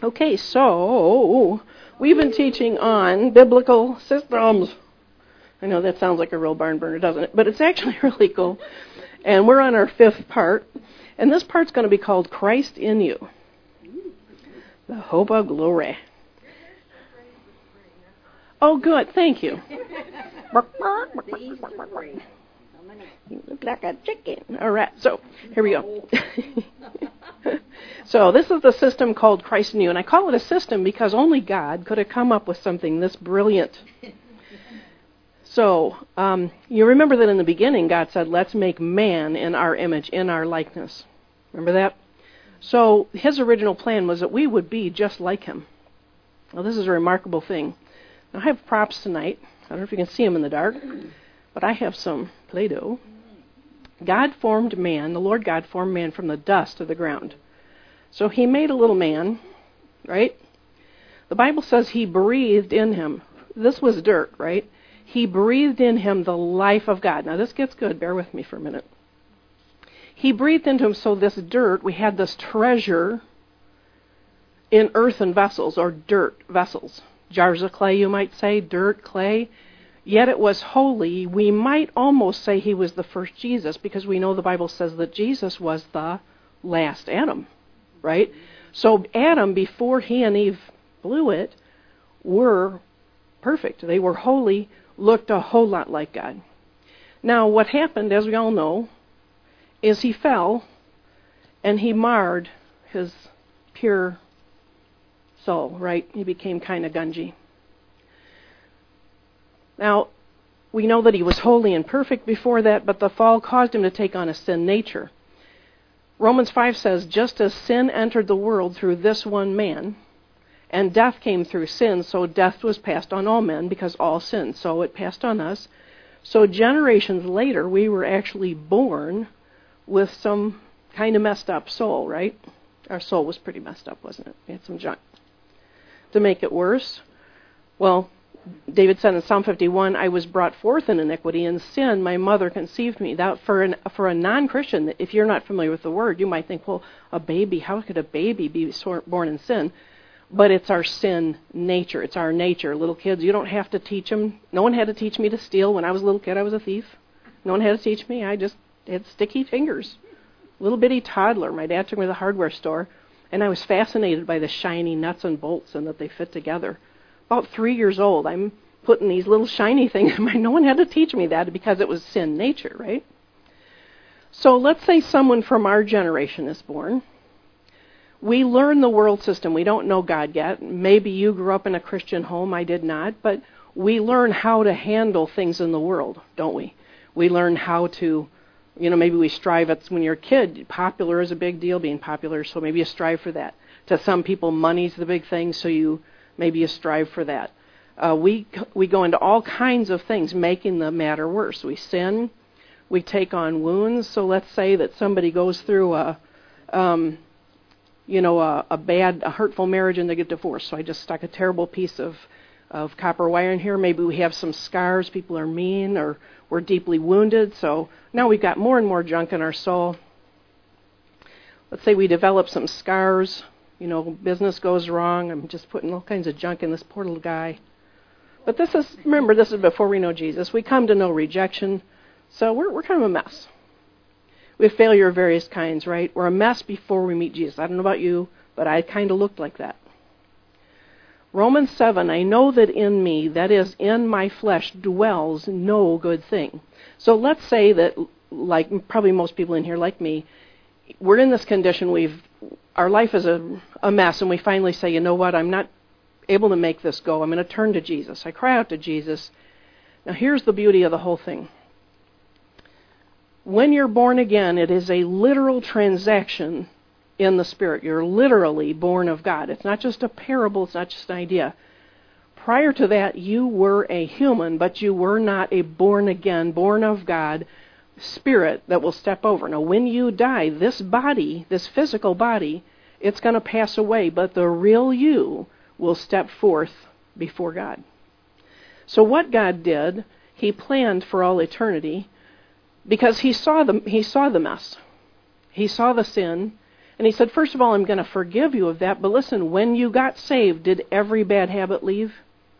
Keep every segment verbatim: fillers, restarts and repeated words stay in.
Okay, so we've been teaching on biblical systems. I know that sounds like a real barn burner, doesn't it? But it's actually really cool. And we're on our fifth part. And this part's going to be called Christ in You, the hope of glory. Oh, good. Thank you. You look like a chicken. All right. So here we go. So this is the system called Christ in You. And I call it a system because only God could have come up with something this brilliant. So um, you remember that in the beginning, God said, let's make man in our image, in our likeness. Remember that? So his original plan was that we would be just like him. Well, this is a remarkable thing. Now, I have props tonight. I don't know if you can see them in the dark, but I have some Play-Doh. God formed man, the Lord God formed man from the dust of the ground. So he made a little man, right? The Bible says he breathed in him. This was dirt, right? He breathed in him the life of God. Now, this gets good. Bear with me for a minute. He breathed into him, so this dirt, we had this treasure in earthen vessels, or dirt vessels. Jars of clay, you might say, dirt, clay. Yet it was holy. We might almost say he was the first Jesus, because we know the Bible says that Jesus was the last Adam, right? So Adam, before he and Eve blew it, were perfect. They were holy, looked a whole lot like God. Now, what happened, as we all know, is he fell, and he marred his pure soul, right? He became kind of gungy. Now, we know that he was holy and perfect before that, but the fall caused him to take on a sin nature. Romans five says, just as sin entered the world through this one man, and death came through sin, so death was passed on all men because all sinned. So it passed on us. So generations later, we were actually born with some kind of messed up soul, right? Our soul was pretty messed up, wasn't it? We had some junk. To make it worse, well, David said in Psalm fifty-one, I was brought forth in iniquity, in sin my mother conceived me. That for an, for a non-Christian, if you're not familiar with the word, you might think, well, a baby, how could a baby be born in sin? But it's our sin nature. It's our nature. Little kids, you don't have to teach them. No one had to teach me to steal. When I was a little kid, I was a thief. No one had to teach me. I just had sticky fingers. Little bitty toddler. My dad took me to the hardware store, and I was fascinated by the shiny nuts and bolts and that they fit together. About three years old, I'm putting these little shiny things in my... No one had to teach me that because it was sin nature, right? So let's say someone from our generation is born. We learn the world system. We don't know God yet. Maybe you grew up in a Christian home. I did not. But we learn how to handle things in the world, don't we? We learn how to, you know, maybe we strive at, when you're a kid, popular is a big deal, being popular, so maybe you strive for that. To some people, money's the big thing, so you maybe you strive for that. Uh, we we go into all kinds of things, making the matter worse. We sin. We take on wounds. So let's say that somebody goes through a... Um, you know, a, a bad, a hurtful marriage and they get divorced. So I just stuck a terrible piece of, of copper wire in here. Maybe we have some scars, people are mean, or we're deeply wounded. So now we've got more and more junk in our soul. Let's say we develop some scars, you know, business goes wrong. I'm just putting all kinds of junk in this poor little guy. But this is, remember, this is before we know Jesus. We come to know rejection. So we're we're kind of a mess. We have failure of various kinds, right? We're a mess before we meet Jesus. I don't know about you, but I kind of looked like that. Romans seven, I know that in me, that is, in my flesh, dwells no good thing. So let's say that, like probably most people in here, like me, we're in this condition, we've our life is a, a mess, and we finally say, you know what, I'm not able to make this go. I'm going to turn to Jesus. I cry out to Jesus. Now here's the beauty of the whole thing. When you're born again, it is a literal transaction in the Spirit. You're literally born of God. It's not just a parable. It's not just an idea. Prior to that, you were a human, but you were not a born again, born of God spirit that will step over. Now, when you die, this body, this physical body, it's going to pass away, but the real you will step forth before God. So what God did, he planned for all eternity, because he saw the he saw the mess. He saw the sin, and And he said, first of all, I'm going to forgive you of that, but listen, when you got saved, did every bad habit leave?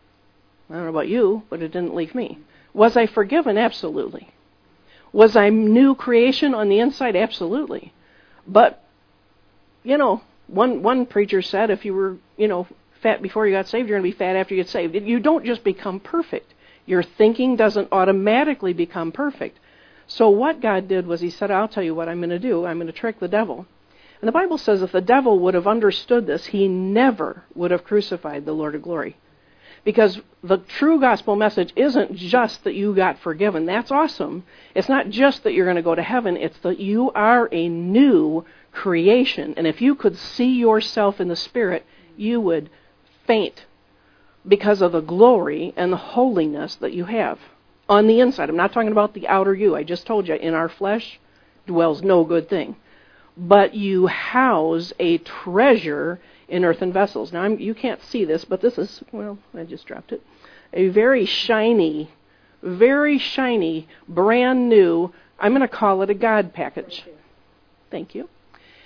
I don't know about you, but it didn't leave me. Was I forgiven? Absolutely. Was I new creation on the inside? Absolutely. But, you know, one one preacher said if you were, you know, fat before you got saved, you're going to be fat after you get saved. You don't just become perfect. Your thinking doesn't automatically become perfect. So what God did was he said, I'll tell you what I'm going to do. I'm going to trick the devil. And the Bible says if the devil would have understood this, he never would have crucified the Lord of glory. Because the true gospel message isn't just that you got forgiven. That's awesome. It's not just that you're going to go to heaven. It's that you are a new creation. And if you could see yourself in the Spirit, you would faint because of the glory and the holiness that you have on the inside. I'm not talking about the outer you. I just told you, in our flesh dwells no good thing. But you house a treasure in earthen vessels. Now, I'm, you can't see this, but this is, well, I just dropped it, a very shiny, very shiny, brand new, I'm going to call it a God package. Thank you.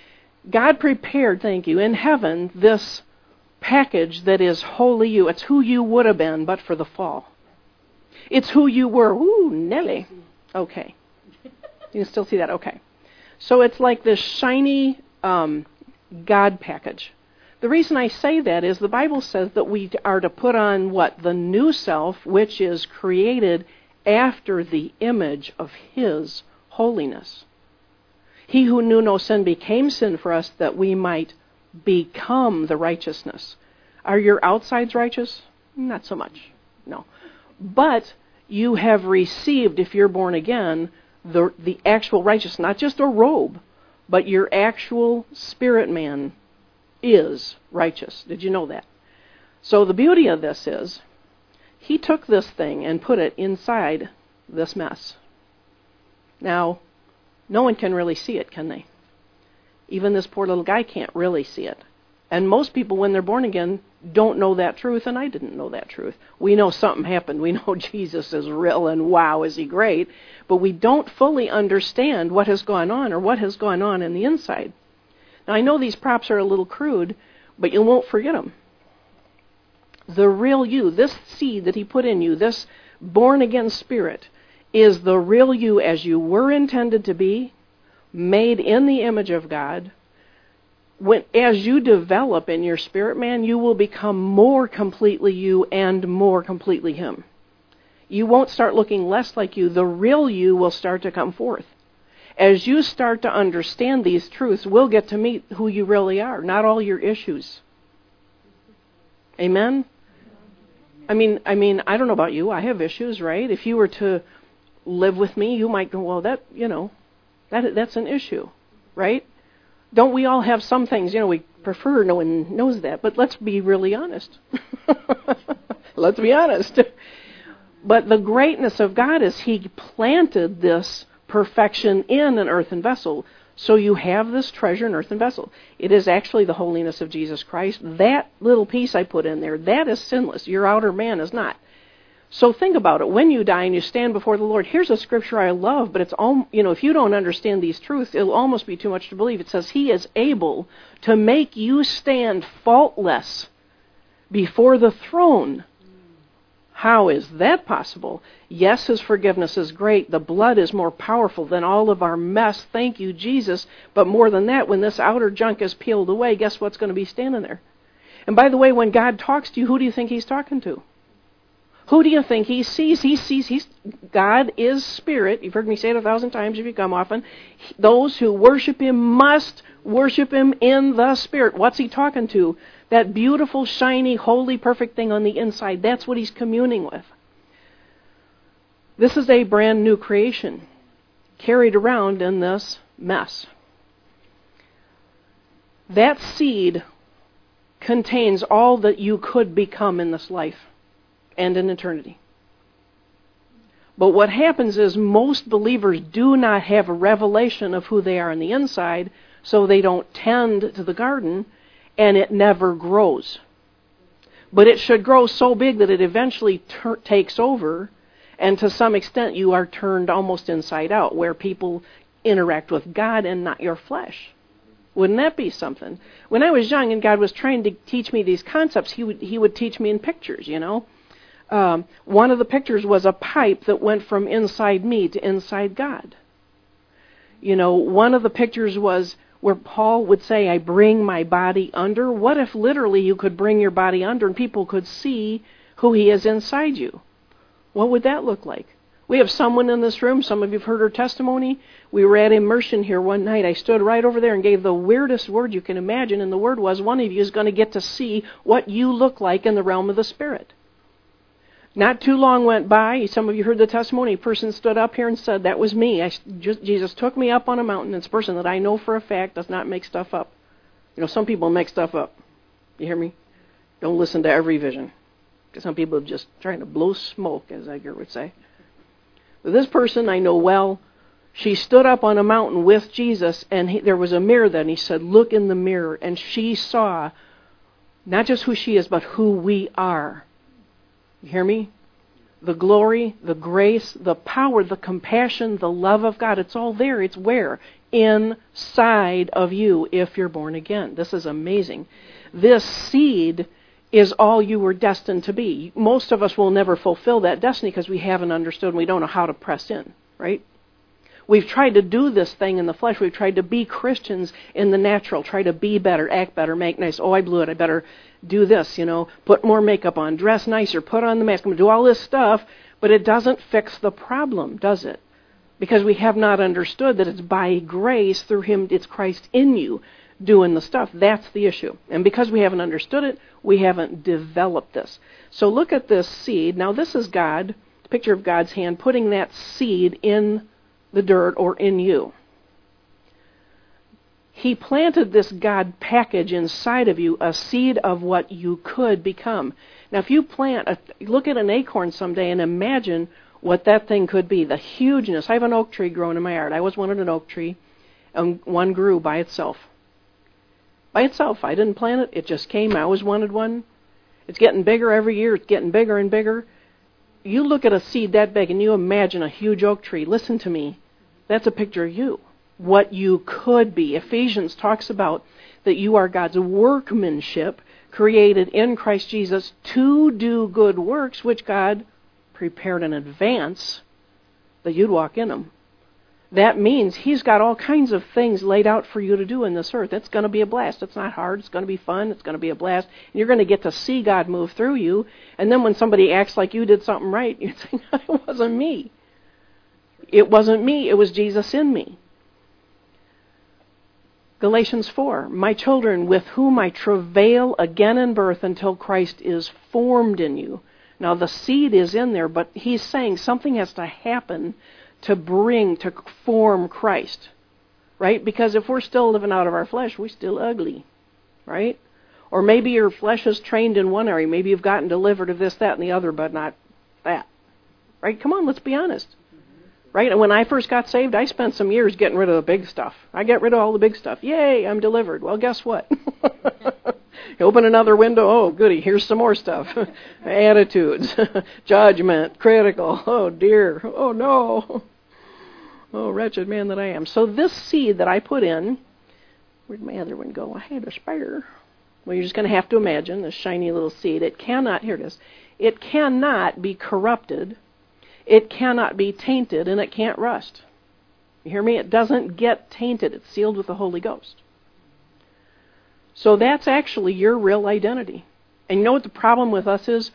God prepared, thank you, in heaven, this package that is wholly you. It's who you would have been, but for the fall. It's who you were. Ooh, Nelly. Okay. You can still see that? Okay. So it's like this shiny um, God package. The reason I say that is the Bible says that we are to put on what? The new self, which is created after the image of His holiness. He who knew no sin became sin for us that we might become the righteousness. Are your outsides righteous? Not so much. No. But you have received, if you're born again, the the actual righteousness, not just a robe, but your actual spirit man is righteous. Did you know that? So the beauty of this is, he took this thing and put it inside this mess. Now, no one can really see it, can they? Even this poor little guy can't really see it. And most people, when they're born again, don't know that truth, and I didn't know that truth. We know something happened. We know Jesus is real, and wow, is he great. But we don't fully understand what has gone on or what has gone on in the inside. Now, I know these props are a little crude, but you won't forget them. The real you, this seed that he put in you, this born-again spirit, is the real you as you were intended to be, made in the image of God. When, as you develop in your spirit man, you will become more completely you and more completely him. You won't start looking less like you. The real you will start to come forth. As you start to understand these truths, we'll get to meet who you really are, not all your issues. Amen? I mean, I mean, I don't know about you. I have issues, right? If you were to live with me, you might go, well, that, you know, that that's an issue, right? Don't we all have some things, you know, we prefer no one knows that, but let's be really honest. Let's be honest. But the greatness of God is He planted this perfection in an earthen vessel. So you have this treasure in earthen vessel. It is actually the holiness of Jesus Christ. That little piece I put in there, that is sinless. Your outer man is not. So think about it. When you die and you stand before the Lord, here's a scripture I love, but it's all, you know, if you don't understand these truths, it'll almost be too much to believe. It says He is able to make you stand faultless before the throne. How is that possible? Yes, His forgiveness is great. The blood is more powerful than all of our mess. Thank you, Jesus. But more than that, when this outer junk is peeled away, guess what's going to be standing there? And by the way, when God talks to you, who do you think He's talking to? Who do you think He sees? He sees, he's, God is spirit. You've heard me say it a thousand times if you come often. Those who worship Him must worship Him in the Spirit. What's He talking to? That beautiful, shiny, holy, perfect thing on the inside. That's what He's communing with. This is a brand new creation carried around in this mess. That seed contains all that you could become in this life and in eternity. But what happens is most believers do not have a revelation of who they are on the inside, so they don't tend to the garden, and it never grows. But it should grow so big that it eventually ter- takes over, and to some extent you are turned almost inside out, where people interact with God and not your flesh. Wouldn't that be something? When I was young and God was trying to teach me these concepts, he would, he would teach me in pictures, you know. Um, one of the pictures was a pipe that went from inside me to inside God. You know, one of the pictures was where Paul would say, I bring my body under. What if literally you could bring your body under and people could see who he is inside you? What would that look like? We have someone in this room, some of you have heard her testimony. We were at immersion here one night. I stood right over there and gave the weirdest word you can imagine, and the word was, one of you is going to get to see what you look like in the realm of the Spirit. Not too long went by. Some of you heard the testimony. A person stood up here and said, that was me. I just, Jesus took me up on a mountain. It's a person that I know for a fact does not make stuff up. You know, some people make stuff up. You hear me? Don't listen to every vision. Because some people are just trying to blow smoke, as Edgar would say. But this person I know well, she stood up on a mountain with Jesus, and he, there was a mirror then. He said, look in the mirror. And she saw not just who she is, but who we are. You hear me? The glory, the grace, the power, the compassion, the love of God. It's all there. It's where? Inside of you if you're born again. This is amazing. This seed is all you were destined to be. Most of us will never fulfill that destiny because we haven't understood and we don't know how to press in, right? We've tried to do this thing in the flesh. We've tried to be Christians in the natural, try to be better, act better, make nice. Oh, I blew it. I better do this, you know, put more makeup on, dress nicer, put on the mask. I'm going to do all this stuff, but it doesn't fix the problem, does it? Because we have not understood that it's by grace through Him, it's Christ in you doing the stuff. That's the issue. And because we haven't understood it, we haven't developed this. So look at this seed. Now this is God, the picture of God's hand, putting that seed in the dirt or in you. He planted this God package inside of you, a seed of what you could become. Now if you plant, a, look at an acorn someday and imagine what that thing could be, the hugeness. I have an oak tree growing in my yard. I always wanted an oak tree, and one grew by itself. By itself. I didn't plant it. It just came. I always wanted one. It's getting bigger every year. It's getting bigger and bigger. You look at a seed that big and you imagine a huge oak tree. Listen to me. That's a picture of you. What you could be. Ephesians talks about that you are God's workmanship created in Christ Jesus to do good works which God prepared in advance that you'd walk in them. That means He's got all kinds of things laid out for you to do in this earth. It's going to be a blast. It's not hard. It's going to be fun. It's going to be a blast. And you're going to get to see God move through you. And then when somebody acts like you did something right, you think, it wasn't me. It wasn't me. It was Jesus in me. Galatians four, my children, with whom I travail again in birth until Christ is formed in you. Now the seed is in there, but he's saying something has to happen to bring, to form Christ, right? Because if we're still living out of our flesh, we're still ugly, right? Or maybe your flesh is trained in one area. Maybe you've gotten delivered of this, that, and the other, but not that, right? Come on, let's be honest. Right? And when I first got saved, I spent some years getting rid of the big stuff. I get rid of all the big stuff. Yay, I'm delivered. Well, guess what? You open another window, oh, goody, here's some more stuff. Attitudes, judgment, critical, oh, dear, oh, no. Oh, wretched man that I am. So this seed that I put in, where'd my other one go? I had a spare. Well, you're just going to have to imagine this shiny little seed. It cannot, here it is, it cannot be corrupted. It cannot be tainted, and it can't rust. You hear me? It doesn't get tainted. It's sealed with the Holy Ghost. So that's actually your real identity. And you know what the problem with us is?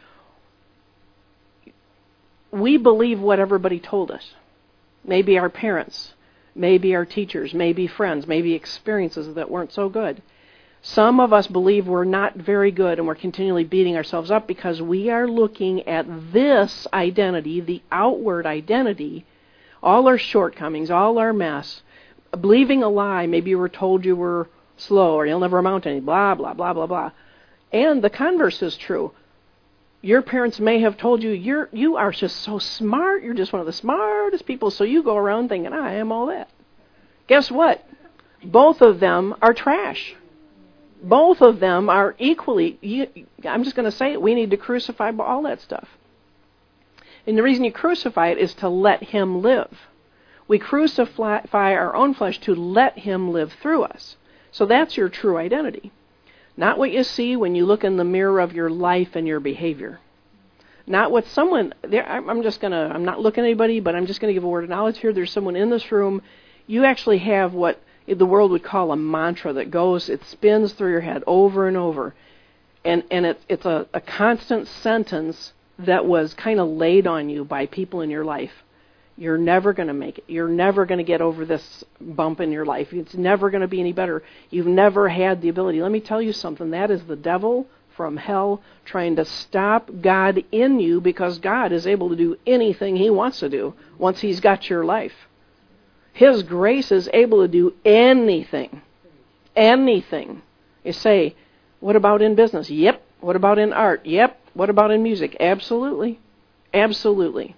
We believe what everybody told us. Maybe our parents, maybe our teachers, maybe friends, maybe experiences that weren't so good. Some of us believe we're not very good and we're continually beating ourselves up because we are looking at this identity, the outward identity, all our shortcomings, all our mess, believing a lie. Maybe you were told you were slow or you'll never amount to anything, blah, blah, blah, blah, blah. And the converse is true. Your parents may have told you, you're, you are just so smart, you're just one of the smartest people, so you go around thinking, I am all that. Guess what? Both of them are trash. Both of them are equally, you, I'm just going to say it, we need to crucify all that stuff. And the reason you crucify it is to let Him live. We crucify our own flesh to let Him live through us. So that's your true identity. Not what you see when you look in the mirror of your life and your behavior. Not what someone, I'm just going to, I'm not looking at anybody, but I'm just going to give a word of knowledge here. There's someone in this room. You actually have what the world would call a mantra that goes, it spins through your head over and over. And and it, it's a, a constant sentence that was kind of laid on you by people in your life. You're never going to make it. You're never going to get over this bump in your life. It's never going to be any better. You've never had the ability. Let me tell you something. That is the devil from hell trying to stop God in you, because God is able to do anything he wants to do once he's got your life. His grace is able to do anything. Anything. You say, what about in business? Yep. What about in art? Yep. What about in music? Absolutely. Absolutely.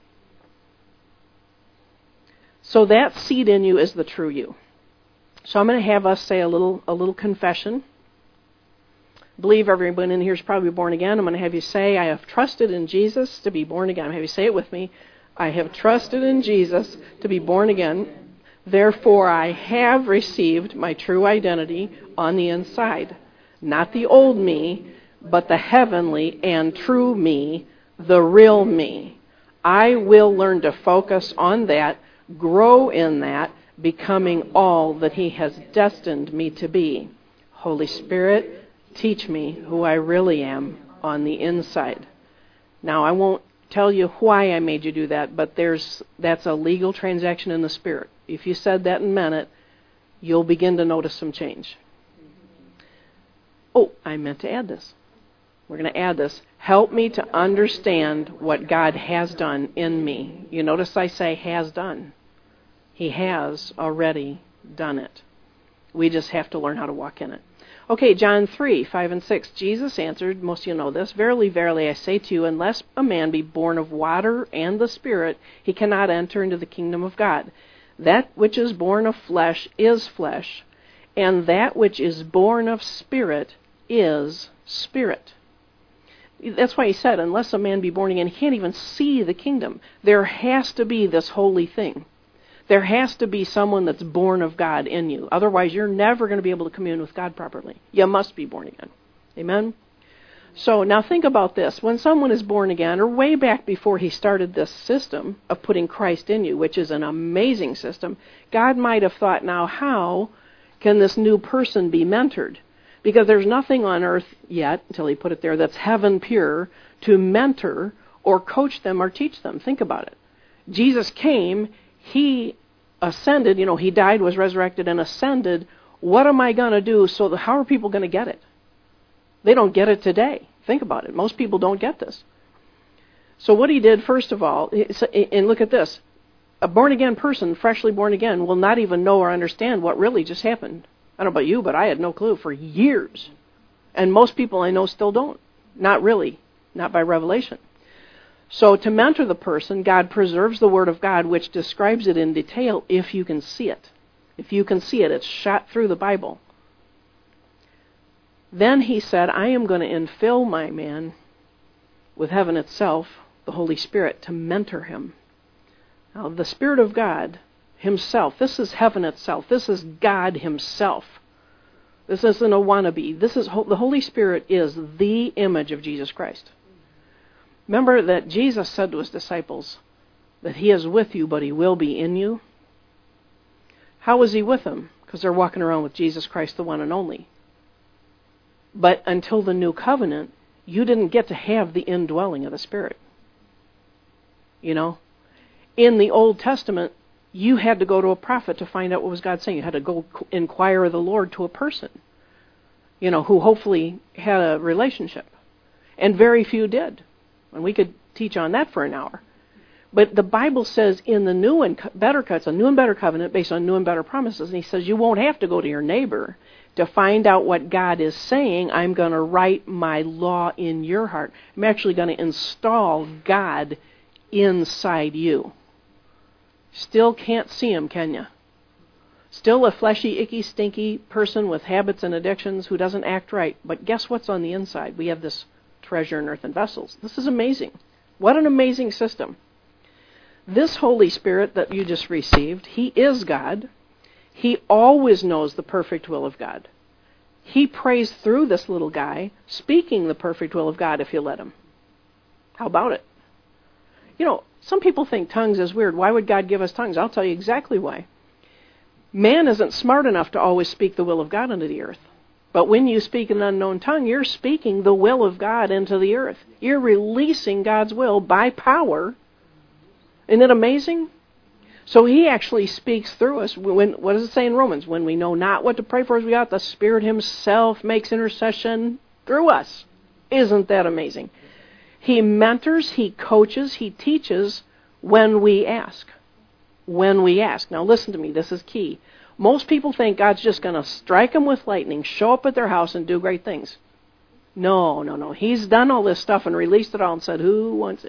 So that seed in you is the true you. So I'm going to have us say a little a little confession. I believe everyone in here is probably born again. I'm going to have you say, I have trusted in Jesus to be born again. I'm going to have you say it with me. I have trusted in Jesus to be born again. Therefore, I have received my true identity on the inside. Not the old me, but the heavenly and true me, the real me. I will learn to focus on that, grow in that, becoming all that he has destined me to be. Holy Spirit, teach me who I really am on the inside. Now, I won't tell you why I made you do that, but there's that's a legal transaction in the Spirit. If you said that and meant it, you'll begin to notice some change. Oh, I meant to add this. We're going to add this. Help me to understand what God has done in me. You notice I say has done. He has already done it. We just have to learn how to walk in it. Okay, John three, five and six. Jesus answered, most of you know this, Verily, verily, I say to you, unless a man be born of water and the Spirit, he cannot enter into the kingdom of God. That which is born of flesh is flesh, and that which is born of Spirit is spirit. That's why he said, unless a man be born again, he can't even see the kingdom. There has to be this holy thing. There has to be someone that's born of God in you. Otherwise, you're never going to be able to commune with God properly. You must be born again. Amen? So now think about this. When someone is born again, or way back before he started this system of putting Christ in you, which is an amazing system, God might have thought, now how can this new person be mentored? Because there's nothing on earth yet, until he put it there, that's heaven pure to mentor or coach them or teach them. Think about it. Jesus came, he ascended, you know, he died, was resurrected, and ascended. What am I going to do? So the, how are people going to get it? They don't get it today. Think about it. Most people don't get this. So what he did, first of all, and look at this. A born-again person, freshly born again, will not even know or understand what really just happened. I don't know about you, but I had no clue for years. And most people I know still don't. Not really. Not by revelation. So to mentor the person, God preserves the Word of God, which describes it in detail if you can see it. If you can see it, it's shot through the Bible. Then he said, I am going to infill my man with heaven itself, the Holy Spirit, to mentor him. Now, the Spirit of God himself, this is heaven itself. This is God himself. This isn't a wannabe. This is the Holy Spirit is the image of Jesus Christ. Remember that Jesus said to his disciples that he is with you, but he will be in you. How was he with them? Because they're walking around with Jesus Christ, the one and only. But until the new covenant, you didn't get to have the indwelling of the Spirit. You know? In the Old Testament, you had to go to a prophet to find out what was God saying. You had to go inquire of the Lord to a person, you know, who hopefully had a relationship. And very few did. And we could teach on that for an hour. But the Bible says in the new and better cuts, a new and better covenant based on new and better promises, and he says you won't have to go to your neighbor to find out what God is saying. I'm going to write my law in your heart. I'm actually going to install God inside you. Still can't see him, can you? Still a fleshy, icky, stinky person with habits and addictions who doesn't act right. But guess what's on the inside? We have this treasure in earthen vessels. This is amazing. What an amazing system. This Holy Spirit that you just received, he is God. He always knows the perfect will of God. He prays through this little guy, speaking the perfect will of God if you let him. How about it? You know, some people think tongues is weird. Why would God give us tongues? I'll tell you exactly why. Man isn't smart enough to always speak the will of God into the earth. But when you speak an unknown tongue, you're speaking the will of God into the earth. You're releasing God's will by power. Isn't it amazing? So he actually speaks through us. When, what does it say in Romans? When we know not what to pray for as we ought, the Spirit himself makes intercession through us. Isn't that amazing? He mentors, he coaches, he teaches when we ask. When we ask. Now listen to me, this is key. Most people think God's just going to strike them with lightning, show up at their house and do great things. No, no, no. He's done all this stuff and released it all and said, who wants it?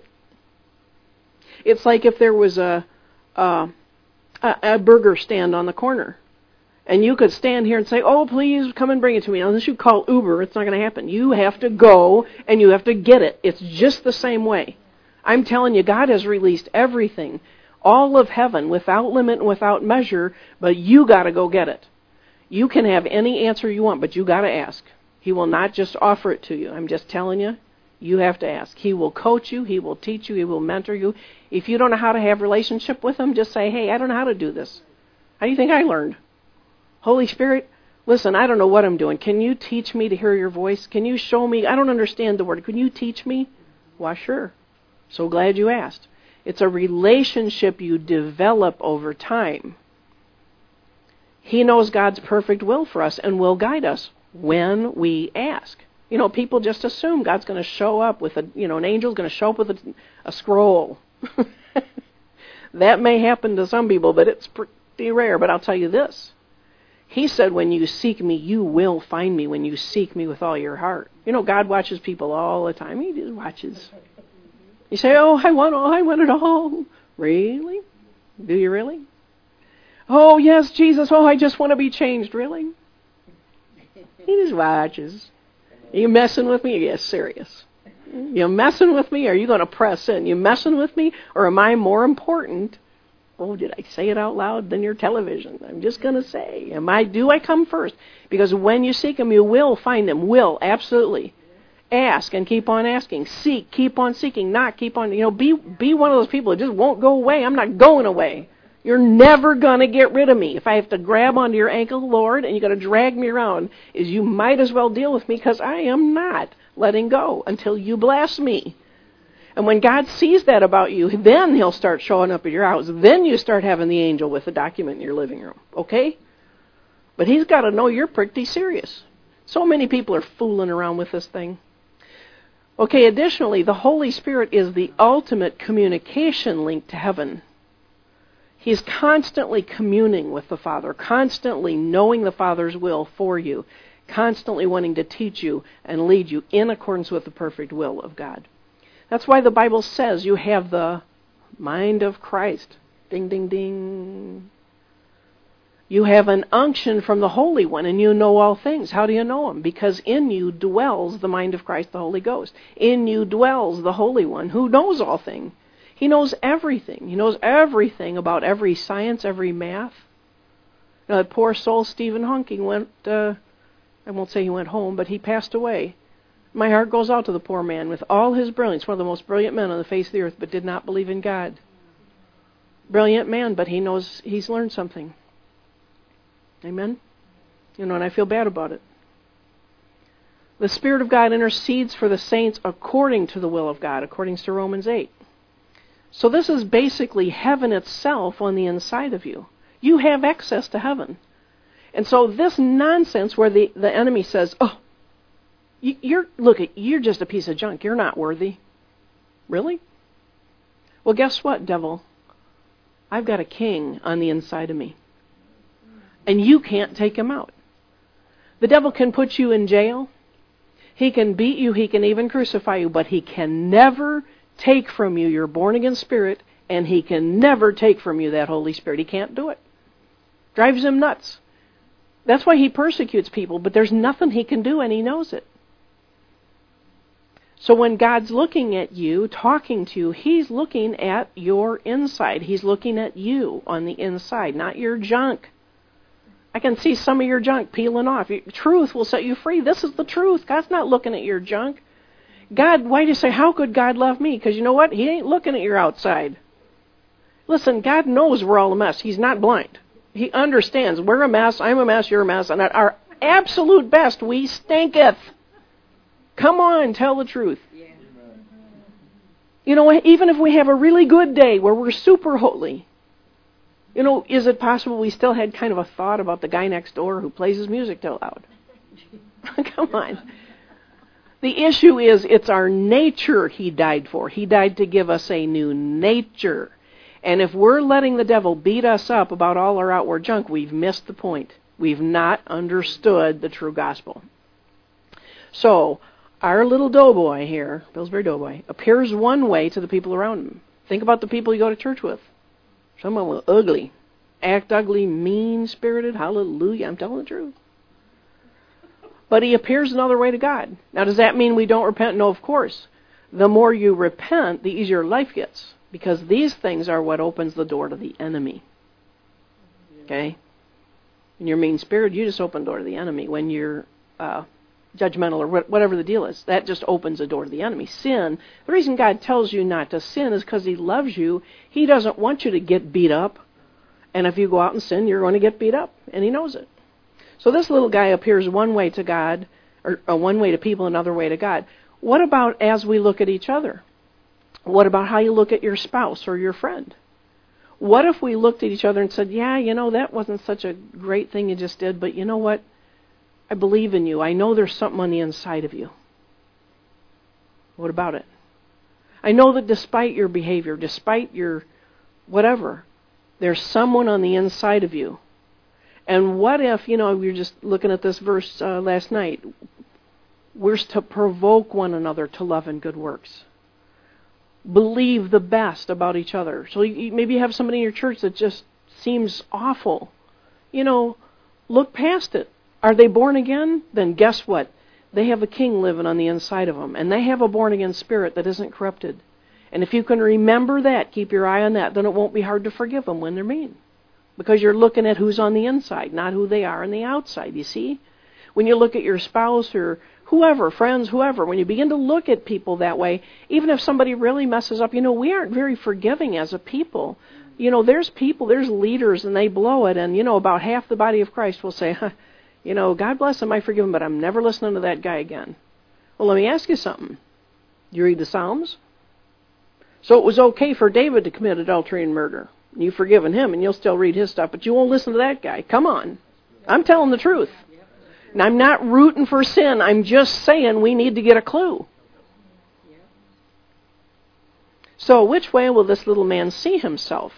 It's like if there was a, a, a burger stand on the corner. And you could stand here and say, oh, please come and bring it to me. Unless you call Uber, it's not going to happen. You have to go and you have to get it. It's just the same way. I'm telling you, God has released everything, all of heaven, without limit and without measure, but you got to go get it. You can have any answer you want, but you got to ask. He will not just offer it to you. I'm just telling you, you have to ask. He will coach you. He will teach you. He will mentor you. If you don't know how to have a relationship with him, just say, hey, I don't know how to do this. How do you think I learned? Holy Spirit, listen, I don't know what I'm doing. Can you teach me to hear your voice? Can you show me? I don't understand the word. Can you teach me? Why, sure. So glad you asked. It's a relationship you develop over time. He knows God's perfect will for us and will guide us when we ask. You know, people just assume God's going to show up with a, you know, an angel's going to show up with a, a scroll. That may happen to some people, but it's pretty rare. But I'll tell you this. He said, when you seek me, you will find me when you seek me with all your heart. You know, God watches people all the time. He just watches. You say, oh, I want all, I want it all. Really? Do you really? Oh, yes, Jesus, oh, I just want to be changed. Really? He just watches. Are you messing with me? Yes, serious. You messing with me? Or are you going to press in? You messing with me? Or am I more important? Oh, did I say it out loud than your television? I'm just going to say, am I, do I come first? Because when you seek him, you will find him. Will, absolutely. Ask and keep on asking. Seek, keep on seeking. Not keep on, you know, be be one of those people that just won't go away. I'm not going away. You're never going to get rid of me. If I have to grab onto your ankle, Lord, and you're going to drag me around, is you might as well deal with me because I am not letting go until you bless me. And when God sees that about you, then he'll start showing up at your house. Then you start having the angel with the document in your living room. Okay? But he's got to know you're pretty serious. So many people are fooling around with this thing. Okay, additionally, the Holy Spirit is the ultimate communication link to heaven. He's constantly communing with the Father, constantly knowing the Father's will for you, constantly wanting to teach you and lead you in accordance with the perfect will of God. That's why the Bible says you have the mind of Christ. Ding, ding, ding. You have an unction from the Holy One, and you know all things. How do you know him? Because in you dwells the mind of Christ, the Holy Ghost. In you dwells the Holy One, who knows all things. He knows everything. He knows everything about every science, every math. Now, that poor soul, Stephen Hawking, went, uh, I won't say he went home, but he passed away. My heart goes out to the poor man with all his brilliance, one of the most brilliant men on the face of the earth, but did not believe in God. Brilliant man, but he knows he's learned something. Amen? You know, and I feel bad about it. The Spirit of God intercedes for the saints according to the will of God, according to Romans eight. So this is basically heaven itself on the inside of you. You have access to heaven. And so this nonsense where the, the enemy says, oh, You're look, you're just a piece of junk. You're not worthy. Really? Well, guess what, devil? I've got a king on the inside of me. And you can't take him out. The devil can put you in jail. He can beat you. He can even crucify you. But he can never take from you your born-again spirit. And he can never take from you that Holy Spirit. He can't do it. Drives him nuts. That's why he persecutes people. But there's nothing he can do, and he knows it. So when God's looking at you, talking to you, he's looking at your inside. He's looking at you on the inside, not your junk. I can see some of your junk peeling off. Truth will set you free. This is the truth. God's not looking at your junk. God, why do you say, how could God love me? Because you know what? He ain't looking at your outside. Listen, God knows we're all a mess. He's not blind. He understands. We're a mess. I'm a mess. You're a mess. And at our absolute best, we stinketh. Come on, tell the truth. Yeah. You know, even if we have a really good day where we're super holy, you know, is it possible we still had kind of a thought about the guy next door who plays his music too loud? Come on. The issue is it's our nature he died for. He died to give us a new nature. And if we're letting the devil beat us up about all our outward junk, we've missed the point. We've not understood the true gospel. So, our little doughboy here, Pillsbury Doughboy, appears one way to the people around him. Think about the people you go to church with. Some of them are ugly, act ugly, mean-spirited. Hallelujah, I'm telling the truth. But he appears another way to God. Now, does that mean we don't repent? No, of course. The more you repent, the easier life gets. Because these things are what opens the door to the enemy. Okay? When you're mean-spirited, you just open the door to the enemy. When you're uh, judgmental or whatever the deal is, that just opens the door to the enemy. Sin, the reason God tells you not to sin is because he loves you. He doesn't want you to get beat up. And if you go out and sin, you're going to get beat up. And he knows it. So this little guy appears one way to God, or, or one way to people, another way to God. What about as we look at each other? What about how you look at your spouse or your friend? What if we looked at each other and said, yeah, you know, that wasn't such a great thing you just did, but you know what? I believe in you. I know there's something on the inside of you. What about it? I know that despite your behavior, despite your whatever, there's someone on the inside of you. And what if, you know, we were just looking at this verse uh, last night, we're to provoke one another to love and good works. Believe the best about each other. So you, maybe you have somebody in your church that just seems awful. You know, look past it. Are they born again? Then guess what? They have a king living on the inside of them. And they have a born-again spirit that isn't corrupted. And if you can remember that, keep your eye on that, then it won't be hard to forgive them when they're mean. Because you're looking at who's on the inside, not who they are on the outside, you see? When you look at your spouse or whoever, friends, whoever, when you begin to look at people that way, even if somebody really messes up, you know, we aren't very forgiving as a people. You know, there's people, there's leaders, and they blow it, and, you know, about half the body of Christ will say, huh, you know, God bless him, I forgive him, but I'm never listening to that guy again. Well, let me ask you something. You read the Psalms? So it was okay for David to commit adultery and murder. You've forgiven him, and you'll still read his stuff, but you won't listen to that guy. Come on. I'm telling the truth. And I'm not rooting for sin. I'm just saying we need to get a clue. So which way will this little man see himself?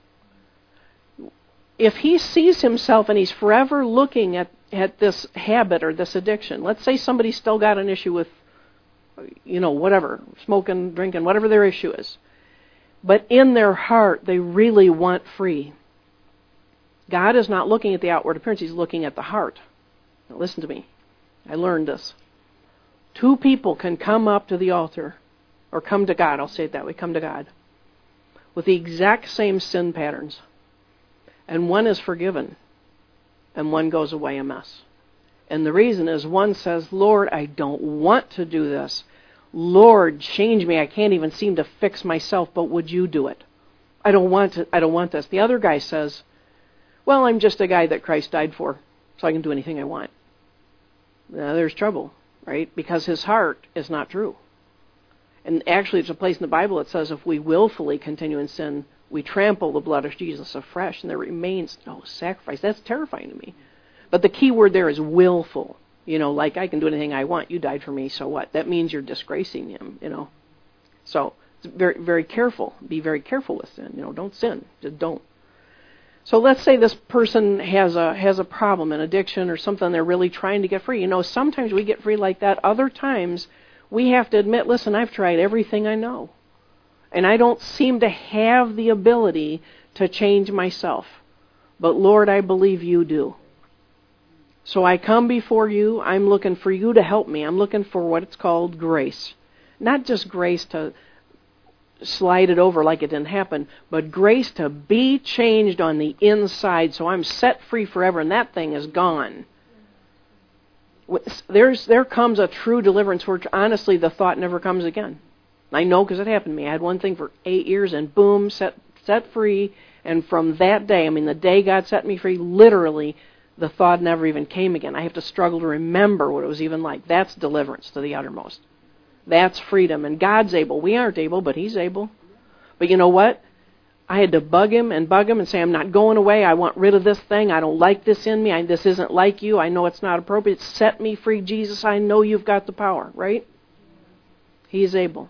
If he sees himself and he's forever looking at, at this habit or this addiction, let's say somebody's still got an issue with, you know, whatever, smoking, drinking, whatever their issue is. But in their heart, they really want free. God is not looking at the outward appearance. He's looking at the heart. Now listen to me. I learned this. Two people can come up to the altar, or come to God, I'll say it that way, come to God, with the exact same sin patterns. And one is forgiven, and one goes away a mess. And the reason is one says, Lord, I don't want to do this. Lord, change me. I can't even seem to fix myself, but would you do it? I don't want to, I don't want this. The other guy says, well, I'm just a guy that Christ died for, so I can do anything I want. Now, there's trouble, right? Because his heart is not true. And actually, there's a place in the Bible that says if we willfully continue in sin, we trample the blood of Jesus afresh, and there remains no sacrifice. That's terrifying to me. But the key word there is willful. You know, like, I can do anything I want. You died for me, so what? That means you're disgracing him, you know. So, very, very careful. Be very careful with sin. You know, don't sin. Just don't. So let's say this person has a has a problem, an addiction or something. They're really trying to get free. You know, sometimes we get free like that. Other times, we have to admit, listen, I've tried everything I know. And I don't seem to have the ability to change myself. But Lord, I believe you do. So I come before you. I'm looking for you to help me. I'm looking for what it's called grace. Not just grace to slide it over like it didn't happen, but grace to be changed on the inside, so I'm set free forever, and that thing is gone. There's there comes a true deliverance where honestly the thought never comes again. I know because it happened to me. I had one thing for eight years, and boom, set set free. And from that day, I mean, the day God set me free, literally, the thought never even came again. I have to struggle to remember what it was even like. That's deliverance to the uttermost. That's freedom. And God's able. We aren't able, but He's able. But you know what? I had to bug Him and bug Him and say, I'm not going away. I want rid of this thing. I don't like this in me. I, this isn't like you. I know it's not appropriate. Set me free, Jesus. I know you've got the power, right? He's able.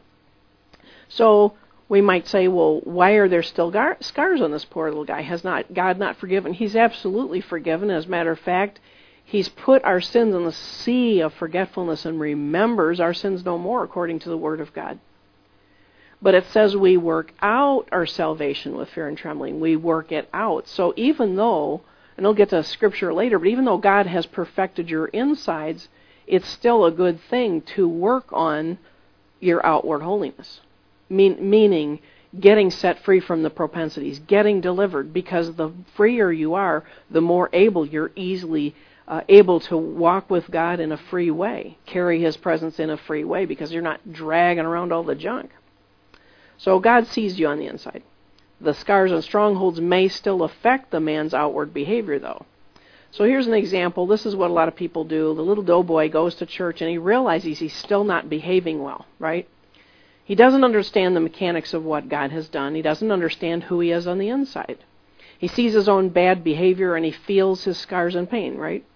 So we might say, well, why are there still gar- scars on this poor little guy? Has not God not forgiven? He's absolutely forgiven. As a matter of fact, He's put our sins in the sea of forgetfulness and remembers our sins no more, according to the Word of God. But it says we work out our salvation with fear and trembling. We work it out. So even though, and I'll get to Scripture later, but even though God has perfected your insides, it's still a good thing to work on your outward holiness. Mean, meaning getting set free from the propensities, getting delivered, because the freer you are, the more able you're easily uh, able to walk with God in a free way, carry His presence in a free way, because you're not dragging around all the junk. So God sees you on the inside. The scars and strongholds may still affect the man's outward behavior, though. So here's an example. This is what a lot of people do. The little doughboy goes to church and he realizes he's still not behaving well, right? He doesn't understand the mechanics of what God has done. He doesn't understand who he is on the inside. He sees his own bad behavior and he feels his scars and pain, right?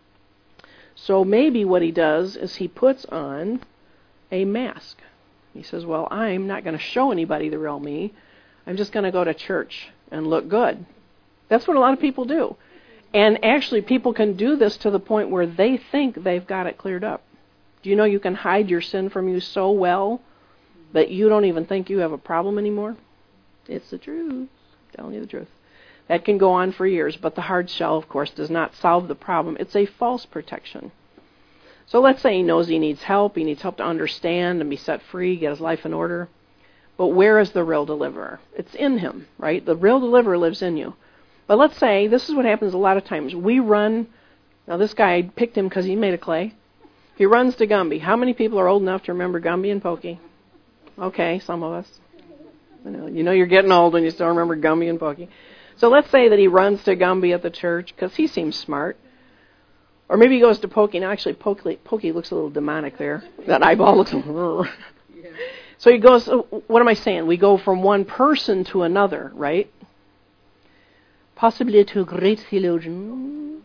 So maybe what he does is he puts on a mask. He says, well, I'm not going to show anybody the real me. I'm just going to go to church and look good. That's what a lot of people do. And actually, people can do this to the point where they think they've got it cleared up. Do you know you can hide your sin from you so well that you don't even think you have a problem anymore? It's the truth. I'm telling you the truth. That can go on for years, but the hard shell, of course, does not solve the problem. It's a false protection. So let's say he knows he needs help. He needs help to understand and be set free, get his life in order. But where is the real deliverer? It's in him, right? The real deliverer lives in you. But let's say, this is what happens a lot of times. We run, now this guy, I picked him because he made of clay. He runs to Gumby. How many people are old enough to remember Gumby and Pokey? Okay, some of us. I know, you know you're getting old when you still remember Gumby and Pokey. So let's say that he runs to Gumby at the church because he seems smart. Or maybe he goes to Pokey. Now, actually, Pokey, Pokey looks a little demonic there. That eyeball looks a little... So he goes, what am I saying? We go from one person to another, right? Possibly to a great theologian.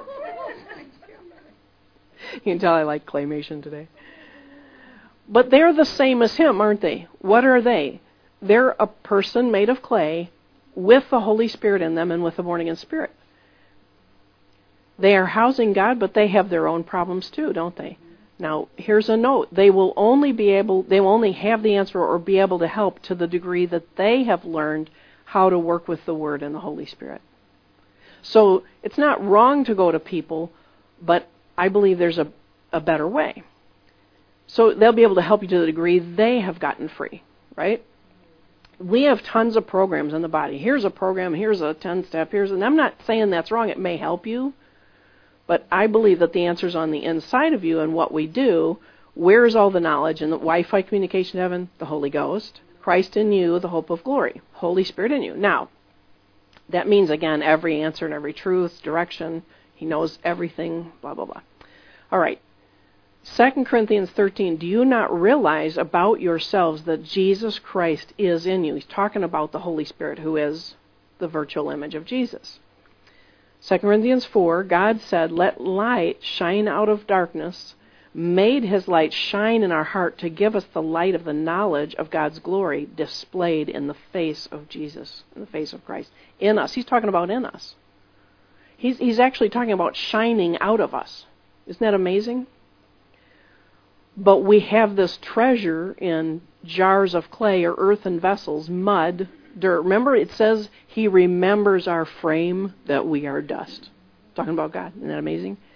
You can tell I like claymation today. But they're the same as him, aren't they? What are they? They're a person made of clay with the Holy Spirit in them and with a born-again spirit. They are housing God, but they have their own problems too, don't they? Now, here's a note. They will only be able, they will only have the answer or be able to help to the degree that they have learned how to work with the Word and the Holy Spirit. So it's not wrong to go to people, but I believe there's a, a better way. So they'll be able to help you to the degree they have gotten free, right? We have tons of programs in the body. Here's a program, here's a ten-step, here's, and I'm not saying that's wrong. It may help you. But I believe that the answer's on the inside of you and what we do. Where is all the knowledge? And the Wi-Fi communication heaven? The Holy Ghost. Christ in you, the hope of glory. Holy Spirit in you. Now, that means, again, every answer and every truth, direction. He knows everything, blah, blah, blah. All right. Second Corinthians thirteen, do you not realize about yourselves that Jesus Christ is in you? He's talking about the Holy Spirit, who is the virtual image of Jesus. Second Corinthians four, God said, let light shine out of darkness, made his light shine in our heart to give us the light of the knowledge of God's glory displayed in the face of Jesus, in the face of Christ. In us. He's talking about in us. He's, he's actually talking about shining out of us. Isn't that amazing? But we have this treasure in jars of clay or earthen vessels, mud, dirt. Remember, it says he remembers our frame, that we are dust. Talking about God. Isn't that amazing?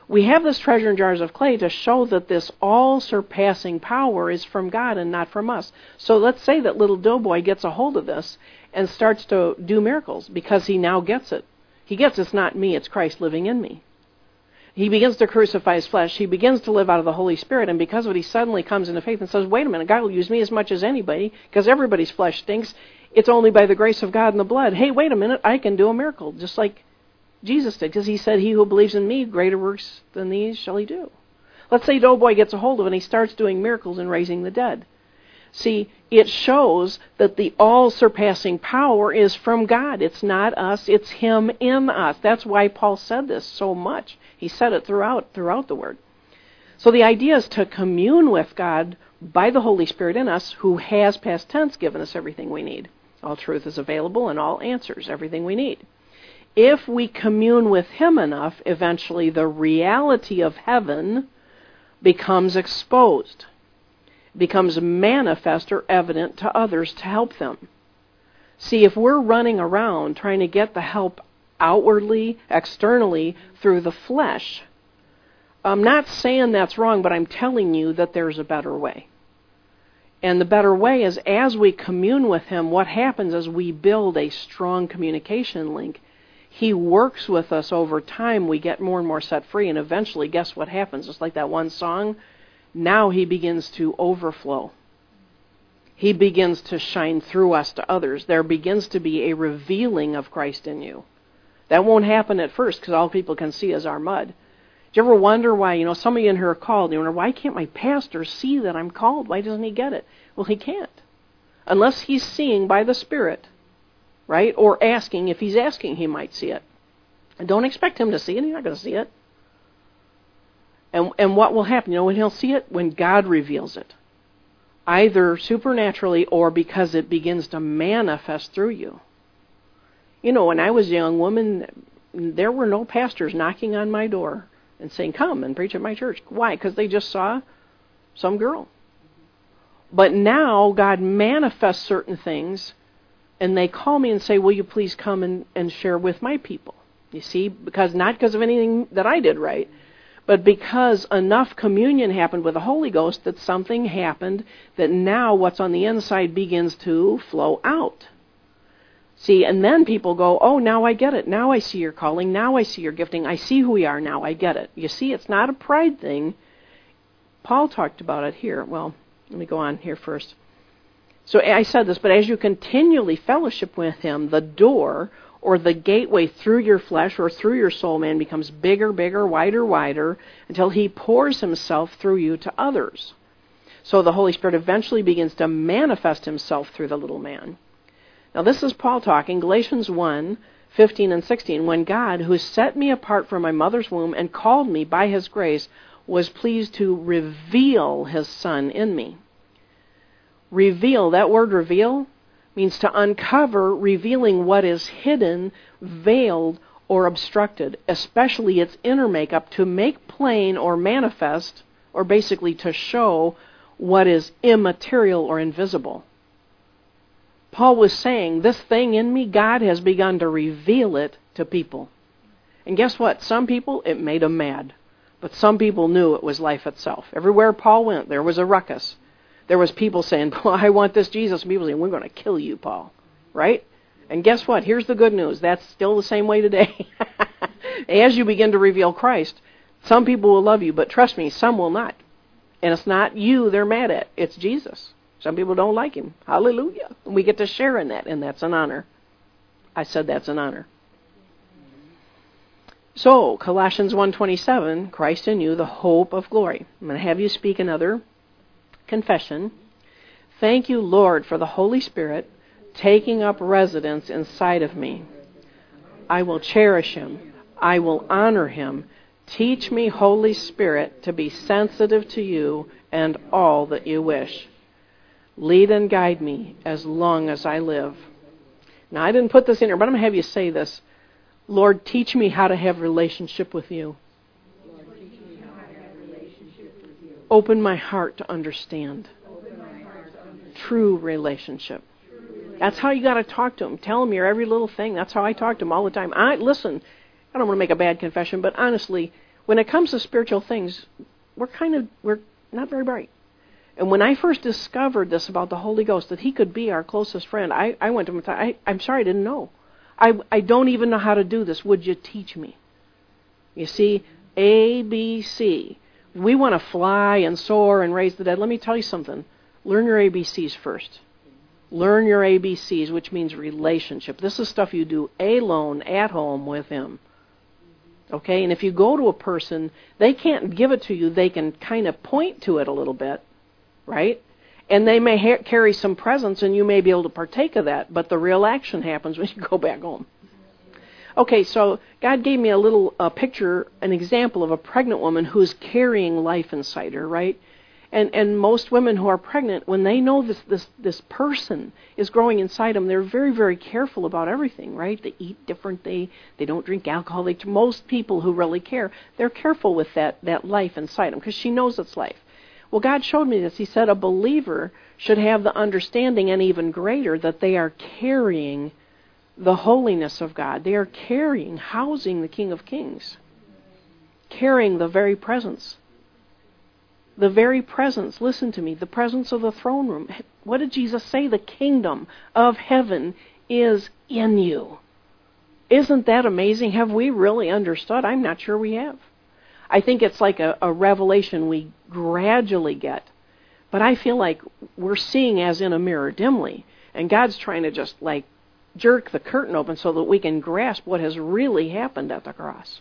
We have this treasure in jars of clay to show that this all-surpassing power is from God and not from us. So let's say that little doughboy gets a hold of this and starts to do miracles because he now gets it. He gets it's not me, it's Christ living in me. He begins to crucify his flesh. He begins to live out of the Holy Spirit. And because of it, he suddenly comes into faith and says, wait a minute, God will use me as much as anybody because everybody's flesh stinks. It's only by the grace of God and the blood. Hey, wait a minute, I can do a miracle just like Jesus did, because he said, he who believes in me, greater works than these shall he do. Let's say Doughboy gets a hold of it and he starts doing miracles and raising the dead. See, it shows that the all-surpassing power is from God. It's not us, it's him in us. That's why Paul said this so much. He said it throughout throughout the Word. So the idea is to commune with God by the Holy Spirit in us, who has, past tense, given us everything we need. All truth is available and all answers, everything we need. If we commune with him enough, eventually the reality of heaven becomes exposed, becomes manifest or evident to others to help them. See, if we're running around trying to get the help outwardly, externally, through the flesh, I'm not saying that's wrong, but I'm telling you that there's a better way. And the better way is, as we commune with him, what happens is we build a strong communication link. He works with us over time. We get more and more set free, and eventually, guess what happens? Just like that one song, now he begins to overflow. He begins to shine through us to others. There begins to be a revealing of Christ in you. That won't happen at first, because all people can see is our mud. Do you ever wonder why, you know, some of you in here are called, you wonder, why can't my pastor see that I'm called? Why doesn't he get it? Well, he can't. Unless he's seeing by the Spirit, right? Or asking. If he's asking, he might see it. And don't expect him to see it. He's not going to see it. And and what will happen? You know when he'll see it? When God reveals it. Either supernaturally or because it begins to manifest through you. You know, when I was a young woman, there were no pastors knocking on my door and saying, come and preach at my church. Why? Because they just saw some girl. But now God manifests certain things, and they call me and say, will you please come and, and share with my people? You see, because not because of anything that I did right, but because enough communion happened with the Holy Ghost that something happened that now what's on the inside begins to flow out. See, and then people go, oh, now I get it. Now I see your calling. Now I see your gifting. I see who we are now. I get it. You see, it's not a pride thing. Paul talked about it here. Well, let me go on here first. So I said this, but as you continually fellowship with him, the door or the gateway through your flesh or through your soul man becomes bigger, bigger, wider, wider, until he pours himself through you to others. So the Holy Spirit eventually begins to manifest himself through the little man. Now this is Paul talking, Galatians one, fifteen and sixteen. When God, who set me apart from my mother's womb and called me by his grace, was pleased to reveal his Son in me. Reveal, that word reveal, means to uncover, revealing what is hidden, veiled, or obstructed, especially its inner makeup, to make plain or manifest, or basically to show what is immaterial or invisible. Paul was saying, this thing in me, God has begun to reveal it to people. And guess what? Some people, it made them mad. But some people knew it was life itself. Everywhere Paul went, there was a ruckus. There was people saying, well, I want this Jesus. And people saying, we're going to kill you, Paul. Right? And guess what? Here's the good news. That's still the same way today. As you begin to reveal Christ, some people will love you, but trust me, some will not. And it's not you they're mad at. It's Jesus. Some people don't like him. Hallelujah. And we get to share in that, and that's an honor. I said that's an honor. So, Colossians one twenty-seven, Christ in you, the hope of glory. I'm going to have you speak another confession. Thank you, Lord, for the Holy Spirit taking up residence inside of me. I will cherish him. I will honor him. Teach me, Holy Spirit, to be sensitive to you and all that you wish. Lead and guide me as long as I live. Now, I didn't put this in here, but I'm going to have you say this. Lord, teach me how to have relationship with you. Lord, teach me how to have relationship with you. Open my heart to understand. Open my heart to understand. True relationship. True relationship. That's how you got to talk to him. Tell him your every little thing. That's how I talk to him all the time. I listen, I don't want to make a bad confession, but honestly, when it comes to spiritual things, we're kind of, we're not very bright. And when I first discovered this about the Holy Ghost, that he could be our closest friend, I, I went to him and said, I, I'm sorry, I didn't know. I, I don't even know how to do this. Would you teach me? You see, A, B, C. We want to fly and soar and raise the dead. Let me tell you something. Learn your A B Cs first. Learn your A B Cs, which means relationship. This is stuff you do alone at home with him. Okay? And if you go to a person, they can't give it to you. They can kind of point to it a little bit, right? And they may ha- carry some presence, and you may be able to partake of that, but the real action happens when you go back home. Okay, so God gave me a little uh, picture, an example of a pregnant woman who's carrying life inside her, right? And and most women who are pregnant, when they know this this this person is growing inside them, they're very, very careful about everything, right? They eat different. They they don't drink alcohol. They, most people who really care, they're careful with that that life inside them because she knows it's life. Well, God showed me this. He said a believer should have the understanding, and even greater, that they are carrying the holiness of God. They are carrying, housing the King of Kings, carrying the very presence. The very presence, listen to me, the presence of the throne room. What did Jesus say? The kingdom of heaven is in you. Isn't that amazing? Have we really understood? I'm not sure we have. I think it's like a, a revelation we gradually get. But I feel like we're seeing as in a mirror dimly. And God's trying to just like jerk the curtain open so that we can grasp what has really happened at the cross.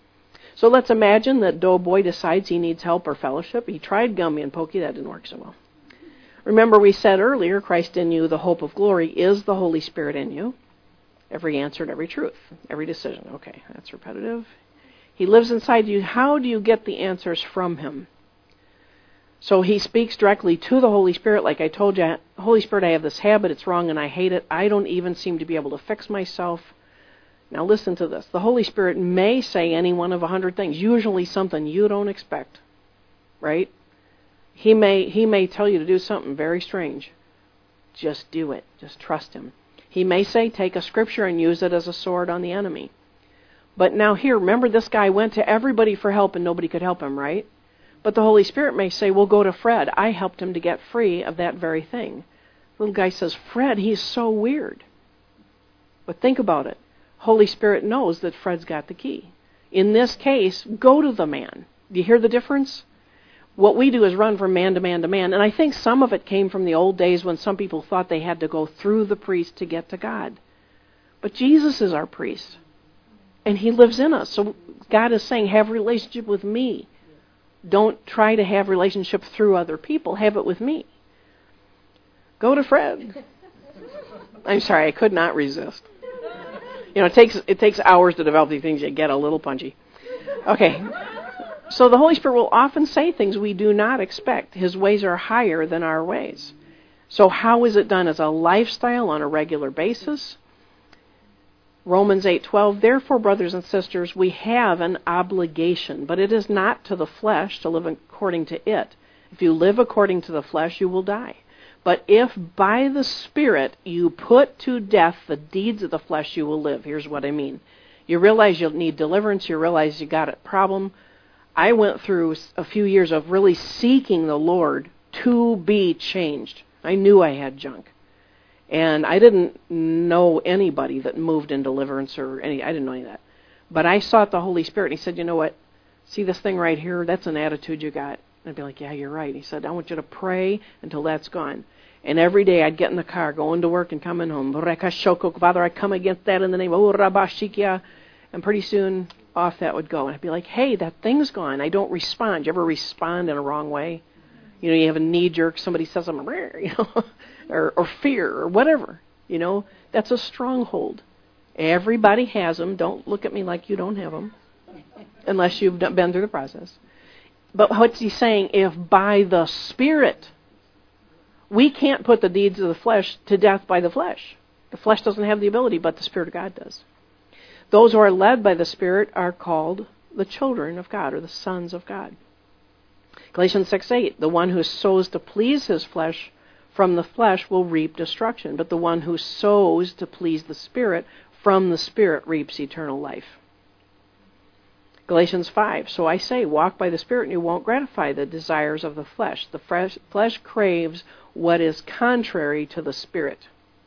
So let's imagine that Doughboy decides he needs help or fellowship. He tried Gumby and Pokey. That didn't work so well. Remember we said earlier, Christ in you, the hope of glory, is the Holy Spirit in you. Every answer and every truth. Every decision. Okay, that's repetitive. He lives inside you. How do you get the answers from him? So he speaks directly to the Holy Spirit. Like I told you, Holy Spirit, I have this habit. It's wrong and I hate it. I don't even seem to be able to fix myself. Now listen to this. The Holy Spirit may say any one of a hundred things, usually something you don't expect, right? He may he may tell you to do something very strange. Just do it. Just trust him. He may say, take a scripture and use it as a sword on the enemy. But now here, remember this guy went to everybody for help and nobody could help him, right? But the Holy Spirit may say, well, go to Fred. I helped him to get free of that very thing. The little guy says, Fred, he's so weird. But think about it. Holy Spirit knows that Fred's got the key. In this case, go to the man. Do you hear the difference? What we do is run from man to man to man. And I think some of it came from the old days when some people thought they had to go through the priest to get to God. But Jesus is our priest. And he lives in us. So God is saying, have a relationship with me. Don't try to have relationship through other people. Have it with me. Go to Fred. I'm sorry, I could not resist. You know, it takes it takes hours to develop these things. You get a little punchy. Okay. So the Holy Spirit will often say things we do not expect. His ways are higher than our ways. So how is it done? As a lifestyle on a regular basis? Romans eight twelve, therefore, brothers and sisters, we have an obligation, but it is not to the flesh to live according to it. If you live according to the flesh, you will die. But if by the Spirit you put to death the deeds of the flesh, you will live. Here's what I mean. You realize you'll need deliverance. You realize you got a problem. I went through a few years of really seeking the Lord to be changed. I knew I had junk. And I didn't know anybody that moved in deliverance or any, I didn't know any of that. But I sought the Holy Spirit. And he said, you know what? See this thing right here? That's an attitude you got. And I'd be like, yeah, you're right. He said, I want you to pray until that's gone. And every day I'd get in the car, going to work and coming home. Father, I come against that in the name of Urabashikia. And pretty soon off that would go. And I'd be like, hey, that thing's gone. I don't respond. You ever respond in a wrong way? You know, you have a knee jerk, somebody says something, you know, or, or fear or whatever. You know, that's a stronghold. Everybody has them. Don't look at me like you don't have them, unless you've been through the process. But what's he saying? If by the Spirit, we can't put the deeds of the flesh to death by the flesh. The flesh doesn't have the ability, but the Spirit of God does. Those who are led by the Spirit are called the children of God, or the sons of God. Galatians six eight, the one who sows to please his flesh from the flesh will reap destruction, but the one who sows to please the Spirit from the Spirit reaps eternal life. Galatians five, so I say, walk by the Spirit and you won't gratify the desires of the flesh. The fresh, flesh craves what is contrary to the Spirit.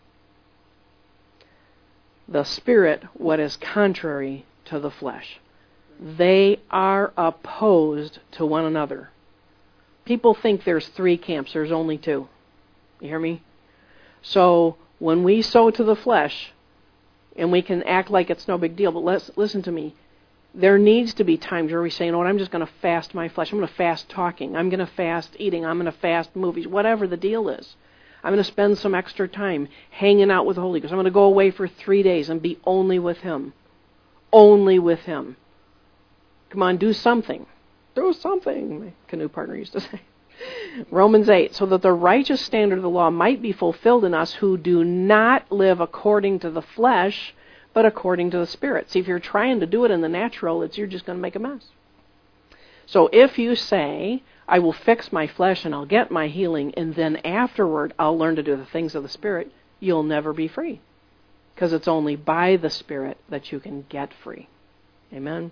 The Spirit, what is contrary to the flesh. They are opposed to one another. People think there's three camps. There's only two. You hear me? So when we sow to the flesh, and we can act like it's no big deal, but let's listen to me. There needs to be times where we say, you know what, I'm just going to fast my flesh. I'm going to fast talking. I'm going to fast eating. I'm going to fast movies. Whatever the deal is. I'm going to spend some extra time hanging out with the Holy Ghost. I'm going to go away for three days and be only with Him. Only with Him. Come on, do something. Do something, my canoe partner used to say. Romans eight, so that the righteous standard of the law might be fulfilled in us who do not live according to the flesh, but according to the Spirit. See, if you're trying to do it in the natural, it's you're just going to make a mess. So if you say, I will fix my flesh and I'll get my healing, and then afterward I'll learn to do the things of the Spirit, you'll never be free. Because it's only by the Spirit that you can get free. Amen?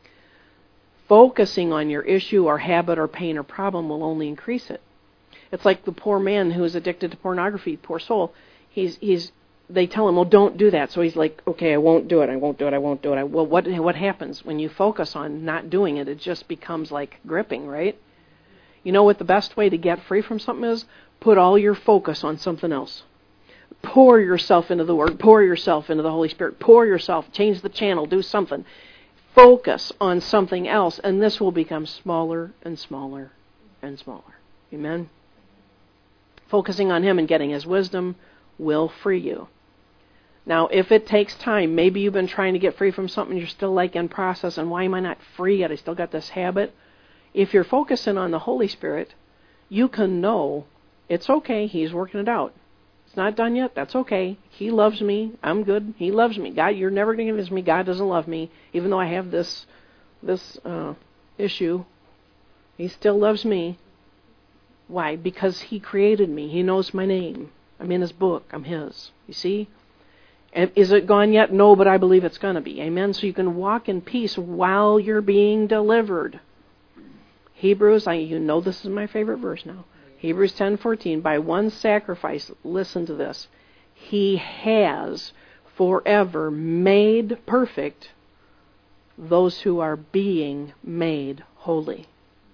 Focusing on your issue or habit or pain or problem will only increase it. It's like the poor man who is addicted to pornography, poor soul. He's he's they tell him, well, don't do that. So he's like, okay, I won't do it, I won't do it, I won't do it. I, well, what what happens when you focus on not doing it? It just becomes like gripping, right? You know what the best way to get free from something is? Put all your focus on something else. Pour yourself into the Word. Pour yourself into the Holy Spirit. Pour yourself. Change the channel. Do something. Focus on something else, and this will become smaller and smaller and smaller. Amen? Focusing on Him and getting His wisdom will free you. Now, if it takes time, maybe you've been trying to get free from something, you're still like in process, and why am I not free yet? I still got this habit. If you're focusing on the Holy Spirit, you can know it's okay, He's working it out. It's not done yet, that's okay. He loves me, I'm good, He loves me. God, you're never going to convince me God doesn't love me, even though I have this this uh, issue. He still loves me. Why? Because He created me. He knows my name. I'm in His book. I'm His. You see? And is it gone yet? No, but I believe it's going to be. Amen? So you can walk in peace while you're being delivered. Hebrews, I, you know this is my favorite verse now. Hebrews ten fourteen, by one sacrifice, listen to this, He has forever made perfect those who are being made holy.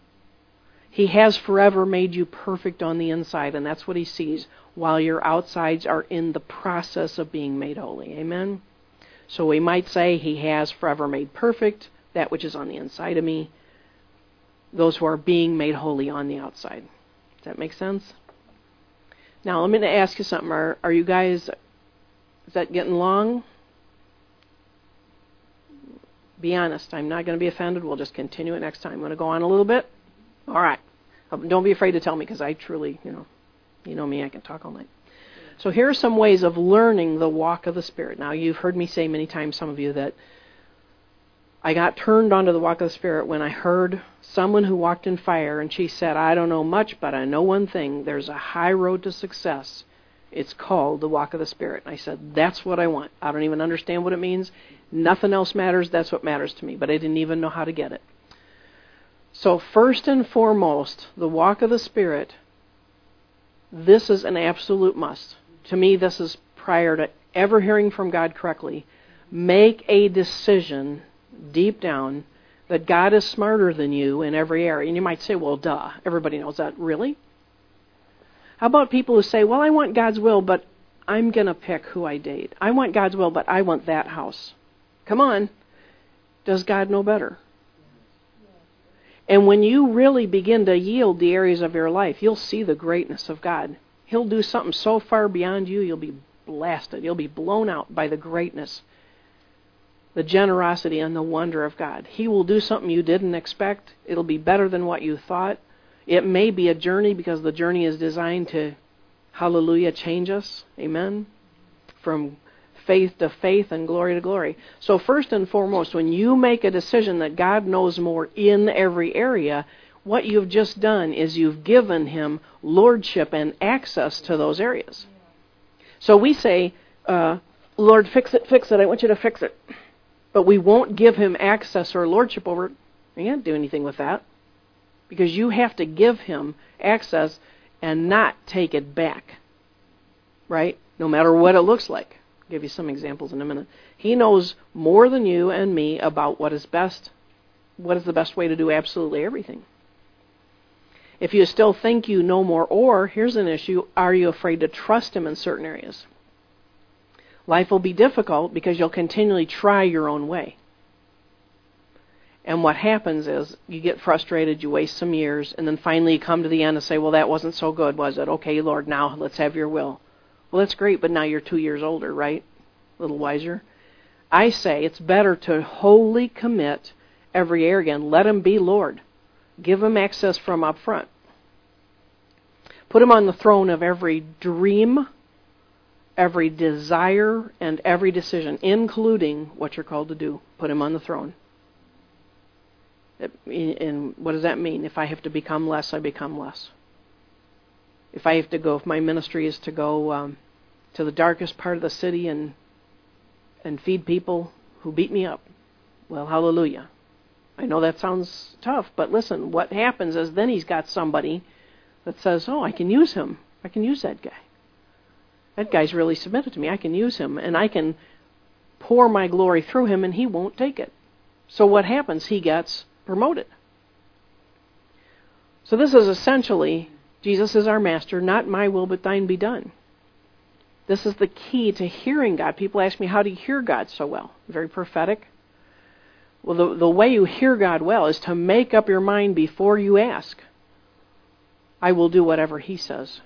He has forever made you perfect on the inside, and that's what He sees, while your outsides are in the process of being made holy. Amen? So we might say He has forever made perfect that which is on the inside of me, those who are being made holy on the outside. Does that make sense? Now, I'm going to ask you something. Are, are you guys, is that getting long? Be honest. I'm not going to be offended. We'll just continue it next time. I'm going to go on a little bit. All right. Don't be afraid to tell me, because I truly, you know, you know me, I can talk all night. So here are some ways of learning the walk of the Spirit. Now, you've heard me say many times, some of you, that I got turned onto the walk of the Spirit when I heard someone who walked in fire, and she said, I don't know much, but I know one thing. There's a high road to success. It's called the walk of the Spirit. And I said, that's what I want. I don't even understand what it means. Nothing else matters. That's what matters to me. But I didn't even know how to get it. So first and foremost, the walk of the Spirit, this is an absolute must. To me, this is prior to ever hearing from God correctly. Make a decision deep down that God is smarter than you in every area. And you might say, well, duh, everybody knows that. Really? How about people who say, well, I want God's will, but I'm going to pick who I date. I want God's will, but I want that house. Come on. Does God know better? And when you really begin to yield the areas of your life, you'll see the greatness of God. He'll do something so far beyond you, you'll be blasted. You'll be blown out by the greatness, the generosity, and the wonder of God. He will do something you didn't expect. It'll be better than what you thought. It may be a journey, because the journey is designed to, hallelujah, change us. Amen? From faith to faith and glory to glory. So first and foremost, when you make a decision that God knows more in every area, what you've just done is you've given Him lordship and access to those areas. So we say, uh, Lord, fix it, fix it. I want you to fix it. But we won't give him access or lordship over it. You can't do anything with that. Because you have to give him access and not take it back. Right? No matter what it looks like. I'll give you some examples in a minute. He knows more than you and me about what is best. What is the best way to do absolutely everything. If you still think you know more, or, here's an issue, are you afraid to trust him in certain areas? Life will be difficult because you'll continually try your own way. And what happens is you get frustrated, you waste some years, and then finally you come to the end and say, well, that wasn't so good, was it? Okay, Lord, now let's have your will. Well, that's great, but now you're two years older, right? A little wiser. I say it's better to wholly commit every area and let him be Lord. Give him access from up front. Put him on the throne of every dream, every desire, and every decision, including what you're called to do. Put him on the throne. And what does that mean? If I have to become less, I become less. If I have to go, if my ministry is to go um, to the darkest part of the city and and feed people who beat me up, well, hallelujah. I know that sounds tough, but listen, what happens is then he's got somebody that says, oh, I can use him. I can use that guy. That guy's really submitted to me. I can use him, and I can pour my glory through him, and he won't take it. So what happens? He gets promoted. So this is essentially, Jesus is our master, not my will, but thine be done. This is the key to hearing God. People ask me, how do you hear God so well? Very prophetic. Well, the, the way you hear God well is to make up your mind before you ask. I will do whatever he says.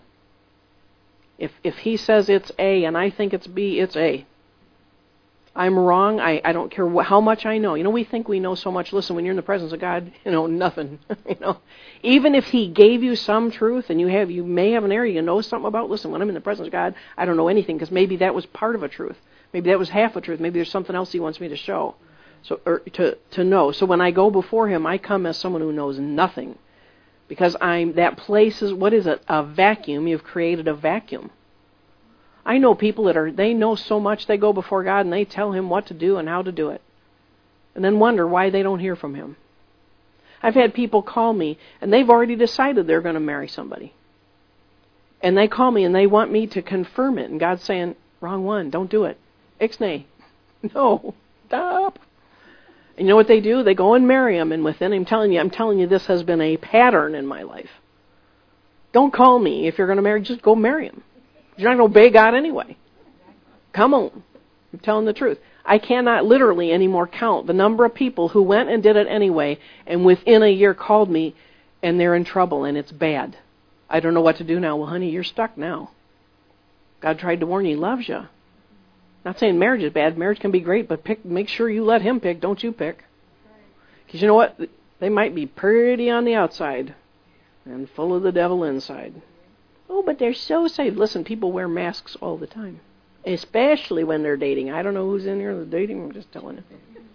If if he says it's A and I think it's B, it's A. I'm wrong. I, I don't care wh- how much I know. You know, we think we know so much. Listen, when you're in the presence of God, you know, nothing. you know, even if he gave you some truth and you have, you may have an area you know something about. Listen, when I'm in the presence of God, I don't know anything because maybe that was part of a truth. Maybe that was half a truth. Maybe there's something else he wants me to show. So, or to, to know. So when I go before him, I come as someone who knows nothing. Because I'm, that place is, what is it? A vacuum. You've created a vacuum. I know people that are, they know so much, they go before God and they tell him what to do and how to do it. And then wonder why they don't hear from him. I've had people call me and they've already decided they're going to marry somebody. And they call me and they want me to confirm it. And God's saying, wrong one, don't do it. Ixnay. No, stop. And you know what they do? They go and marry him, and within, I'm telling you, I'm telling you, this has been a pattern in my life. Don't call me if you're going to marry. Just go marry him. You're not going to obey God anyway. Come on. I'm telling the truth. I cannot literally anymore count the number of people who went and did it anyway, and within a year called me, and they're in trouble, and it's bad. I don't know what to do now. Well, honey, you're stuck now. God tried to warn you. He loves you. Not saying marriage is bad. Marriage can be great, but pick, make sure you let him pick. Don't you pick. Because you know what? They might be pretty on the outside and full of the devil inside. Oh, but they're so saved. Listen, people wear masks all the time, especially when they're dating. I don't know who's in here that's dating. I'm just telling you.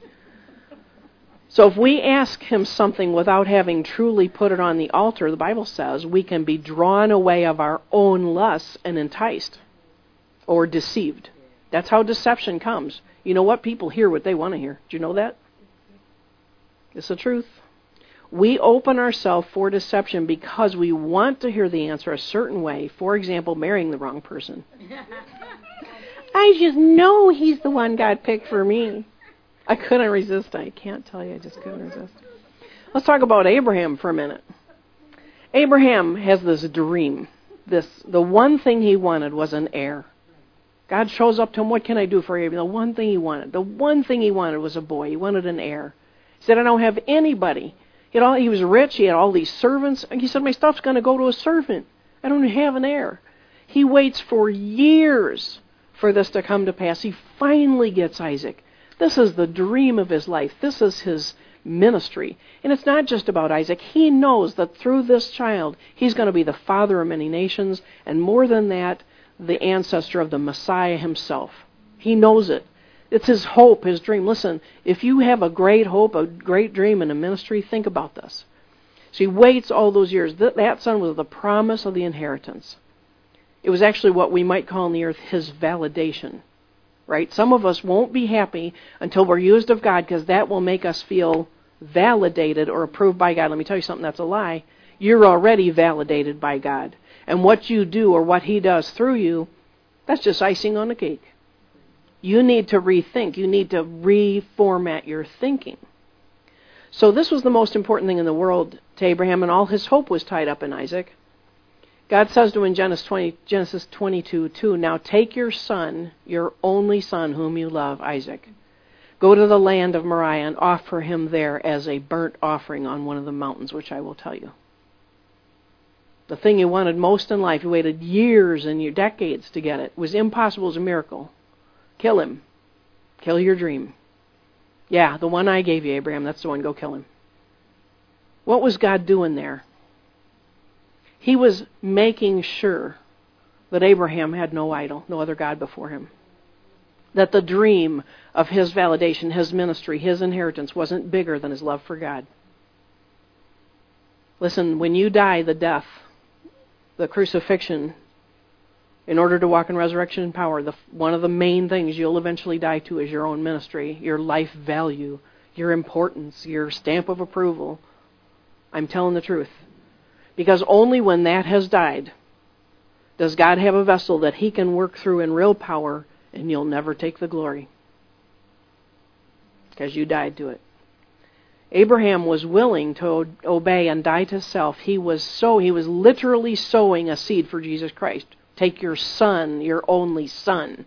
So if we ask him something without having truly put it on the altar, the Bible says we can be drawn away of our own lusts and enticed or deceived. That's how deception comes. You know what? People hear what they want to hear. Do you know that? It's the truth. We open ourselves for deception because we want to hear the answer a certain way. For example, marrying the wrong person. I just know he's the one God picked for me. I couldn't resist. I can't tell you. I just couldn't resist. Let's talk about Abraham for a minute. Abraham has this dream. This the one thing he wanted was an heir. God shows up to him, what can I do for you? The one thing he wanted. The one thing he wanted was a boy. He wanted an heir. He said, I don't have anybody. He, had all, he was rich. He had all these servants. And he said, my stuff's going to go to a servant. I don't have an heir. He waits for years for this to come to pass. He finally gets Isaac. This is the dream of his life. This is his ministry. And it's not just about Isaac. He knows that through this child, he's going to be the father of many nations. And more than that, the ancestor of the Messiah himself. He knows it. It's his hope, his dream. Listen, if you have a great hope, a great dream in a ministry, think about this. So he waits all those years. That, that son was the promise of the inheritance. It was actually what we might call on the earth his validation. right? Some of us won't be happy until we're used of God, because that will make us feel validated or approved by God. Let me tell you something, that's a lie. You're already validated by God. And what you do or what He does through you, that's just icing on the cake. You need to rethink. You need to reformat your thinking. So this was the most important thing in the world to Abraham, and all his hope was tied up in Isaac. God says to him in Genesis twenty, Genesis twenty-two two, now take your son, your only son whom you love, Isaac. Go to the land of Moriah and offer him there as a burnt offering on one of the mountains, which I will tell you. The thing you wanted most in life, you waited years and years, decades to get it. It was impossible, it was a miracle. Kill him. Kill your dream. Yeah, the one I gave you, Abraham, that's the one, go kill him. What was God doing there? He was making sure that Abraham had no idol, no other God before him. That the dream of his validation, his ministry, his inheritance wasn't bigger than his love for God. Listen, when you die the death, the crucifixion, in order to walk in resurrection and power, the, one of the main things you'll eventually die to is your own ministry, your life value, your importance, your stamp of approval. I'm telling the truth. Because only when that has died does God have a vessel that He can work through in real power, and you'll never take the glory. Because you died to it. Abraham was willing to obey and die to self. He was so he was literally sowing a seed for Jesus Christ. Take your son, your only son.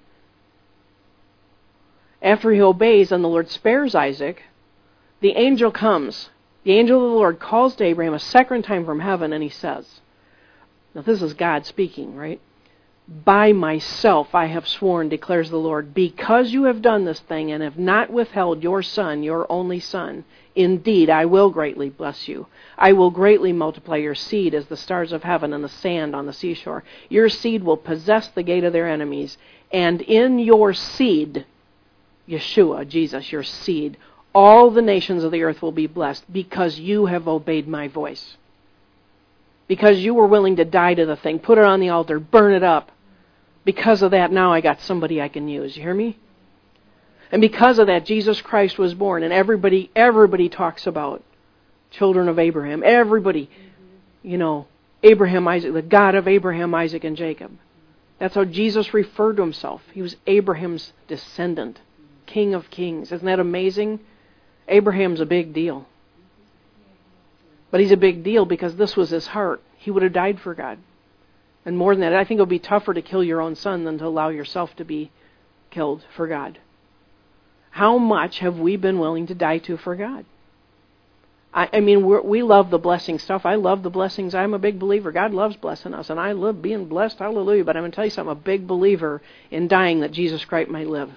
After he obeys and the Lord spares Isaac, the angel comes. The angel of the Lord calls to Abraham a second time from heaven, and he says, now this is God speaking, right? By myself I have sworn, declares the Lord, because you have done this thing and have not withheld your son, your only son, indeed I will greatly bless you. I will greatly multiply your seed as the stars of heaven and the sand on the seashore. Your seed will possess the gate of their enemies, and in your seed, Yeshua, Jesus, your seed, all the nations of the earth will be blessed because you have obeyed my voice. Because you were willing to die to the thing, put it on the altar, burn it up. Because of that, now I got somebody I can use. You hear me? And because of that, Jesus Christ was born. And everybody, everybody talks about children of Abraham. Everybody, you know, Abraham, Isaac, the God of Abraham, Isaac, and Jacob. That's how Jesus referred to himself. He was Abraham's descendant, King of Kings. Isn't that amazing? Abraham's a big deal. But he's a big deal because this was his heart. He would have died for God. And more than that, I think it would be tougher to kill your own son than to allow yourself to be killed for God. How much have we been willing to die to for God? I, I mean, we're, we love the blessing stuff. I love the blessings. I'm a big believer. God loves blessing us, and I love being blessed. Hallelujah. But I'm going to tell you something. I'm a big believer in dying that Jesus Christ might live.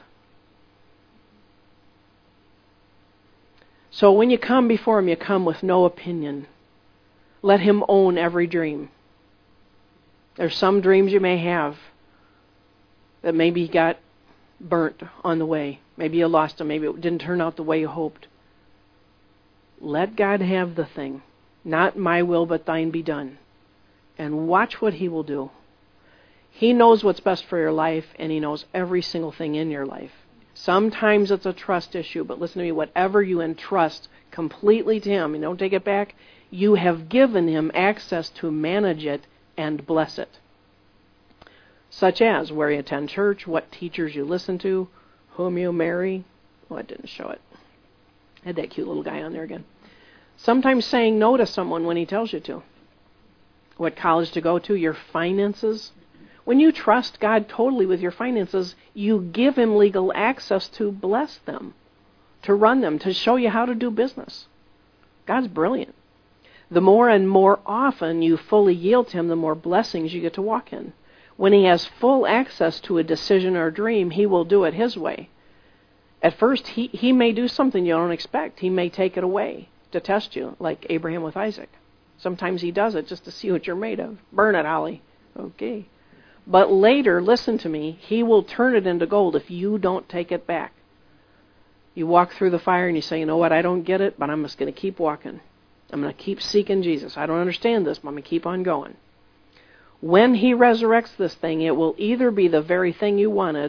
So when you come before Him, you come with no opinion. Let Him own every dream. There's some dreams you may have that maybe got burnt on the way. Maybe you lost them. Maybe it didn't turn out the way you hoped. Let God have the thing. Not my will, but thine be done. And watch what He will do. He knows what's best for your life, and He knows every single thing in your life. Sometimes it's a trust issue, but listen to me, whatever you entrust completely to Him, and don't take it back, you have given Him access to manage it and bless it. Such as where you attend church, what teachers you listen to, whom you marry. Oh, I didn't show it. I had that cute little guy on there again. Sometimes saying no to someone when he tells you to. What college to go to, your finances. When you trust God totally with your finances, you give Him legal access to bless them, to run them, to show you how to do business. God's brilliant. The more and more often you fully yield to Him, the more blessings you get to walk in. When He has full access to a decision or a dream, He will do it His way. At first, he, he may do something you don't expect. He may take it away to test you, like Abraham with Isaac. Sometimes He does it just to see what you're made of. Burn it, Ollie. Okay. But later, listen to me, He will turn it into gold if you don't take it back. You walk through the fire and you say, you know what, I don't get it, but I'm just going to keep walking. I'm going to keep seeking Jesus. I don't understand this, but I'm going to keep on going. When He resurrects this thing, it will either be the very thing you wanted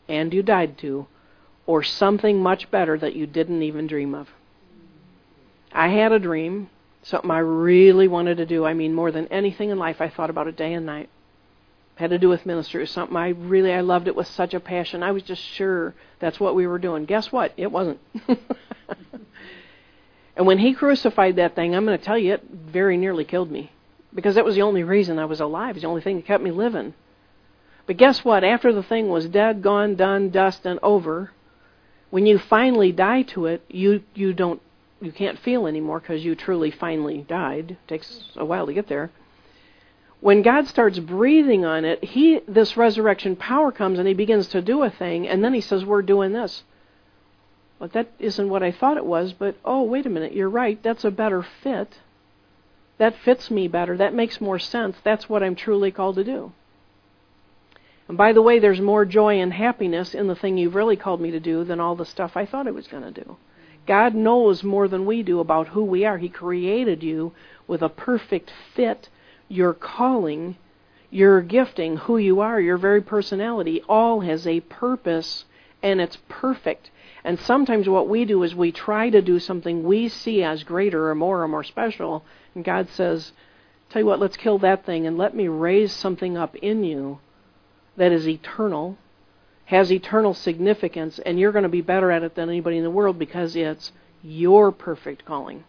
and you died to, or something much better that you didn't even dream of. I had a dream, something I really wanted to do. I mean, more than anything in life, I thought about it day and night. It had to do with ministry. It was something I really, I loved it with such a passion. I was just sure that's what we were doing. Guess what? It wasn't. And when he crucified that thing, I'm going to tell you, it very nearly killed me. Because that was the only reason I was alive. It was the only thing that kept me living. But guess what? After the thing was dead, gone, done, dust, and over, when you finally die to it, you, you don't, you can't feel anymore because you truly finally died. It takes a while to get there. When God starts breathing on it, he, this resurrection power comes and he begins to do a thing, and then he says, we're doing this. Well, that isn't what I thought it was, but oh, wait a minute, you're right, that's a better fit. That fits me better. That makes more sense. That's what I'm truly called to do. And by the way, there's more joy and happiness in the thing you've really called me to do than all the stuff I thought I was going to do. God knows more than we do about who we are. He created you with a perfect fit. Your calling, your gifting, who you are, your very personality, all has a purpose, and it's perfect. And sometimes what we do is we try to do something we see as greater or more or more special, and God says, tell you what, let's kill that thing and let me raise something up in you that is eternal, has eternal significance, and you're going to be better at it than anybody in the world because it's your perfect calling.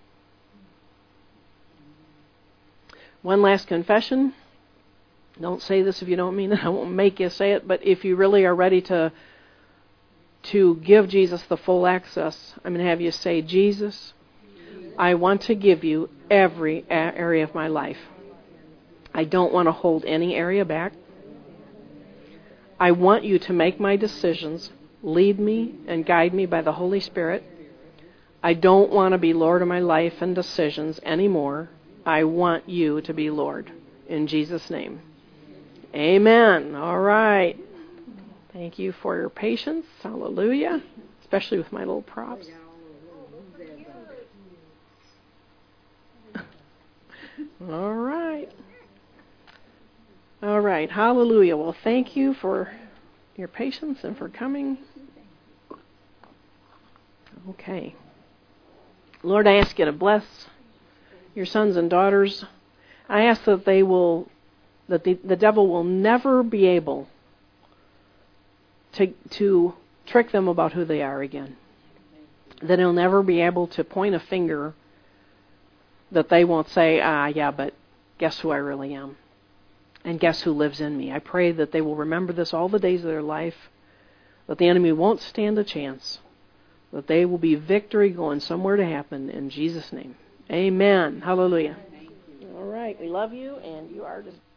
One last confession. Don't say this if you don't mean it. I won't make you say it, but if you really are ready to to give Jesus the full access, I'm going to have you say, Jesus, I want to give you every area of my life. I don't want to hold any area back. I want you to make my decisions, lead me and guide me by the Holy Spirit. I don't want to be Lord of my life and decisions anymore. I want you to be Lord. In Jesus' name. Amen. All right. Thank you for your patience. Hallelujah. Especially with my little props. All right. All right. Hallelujah. Well, thank you for your patience and for coming. Okay. Lord, I ask you to bless your sons and daughters. I ask that they will, that the, the devil will never be able to to trick them about who they are again. That he'll never be able to point a finger that they won't say, ah, yeah, but guess who I really am? And guess who lives in me? I pray that they will remember this all the days of their life, that the enemy won't stand a chance, that they will be victory going somewhere to happen in Jesus' name. Amen. Hallelujah. All right. We love you, and you are just...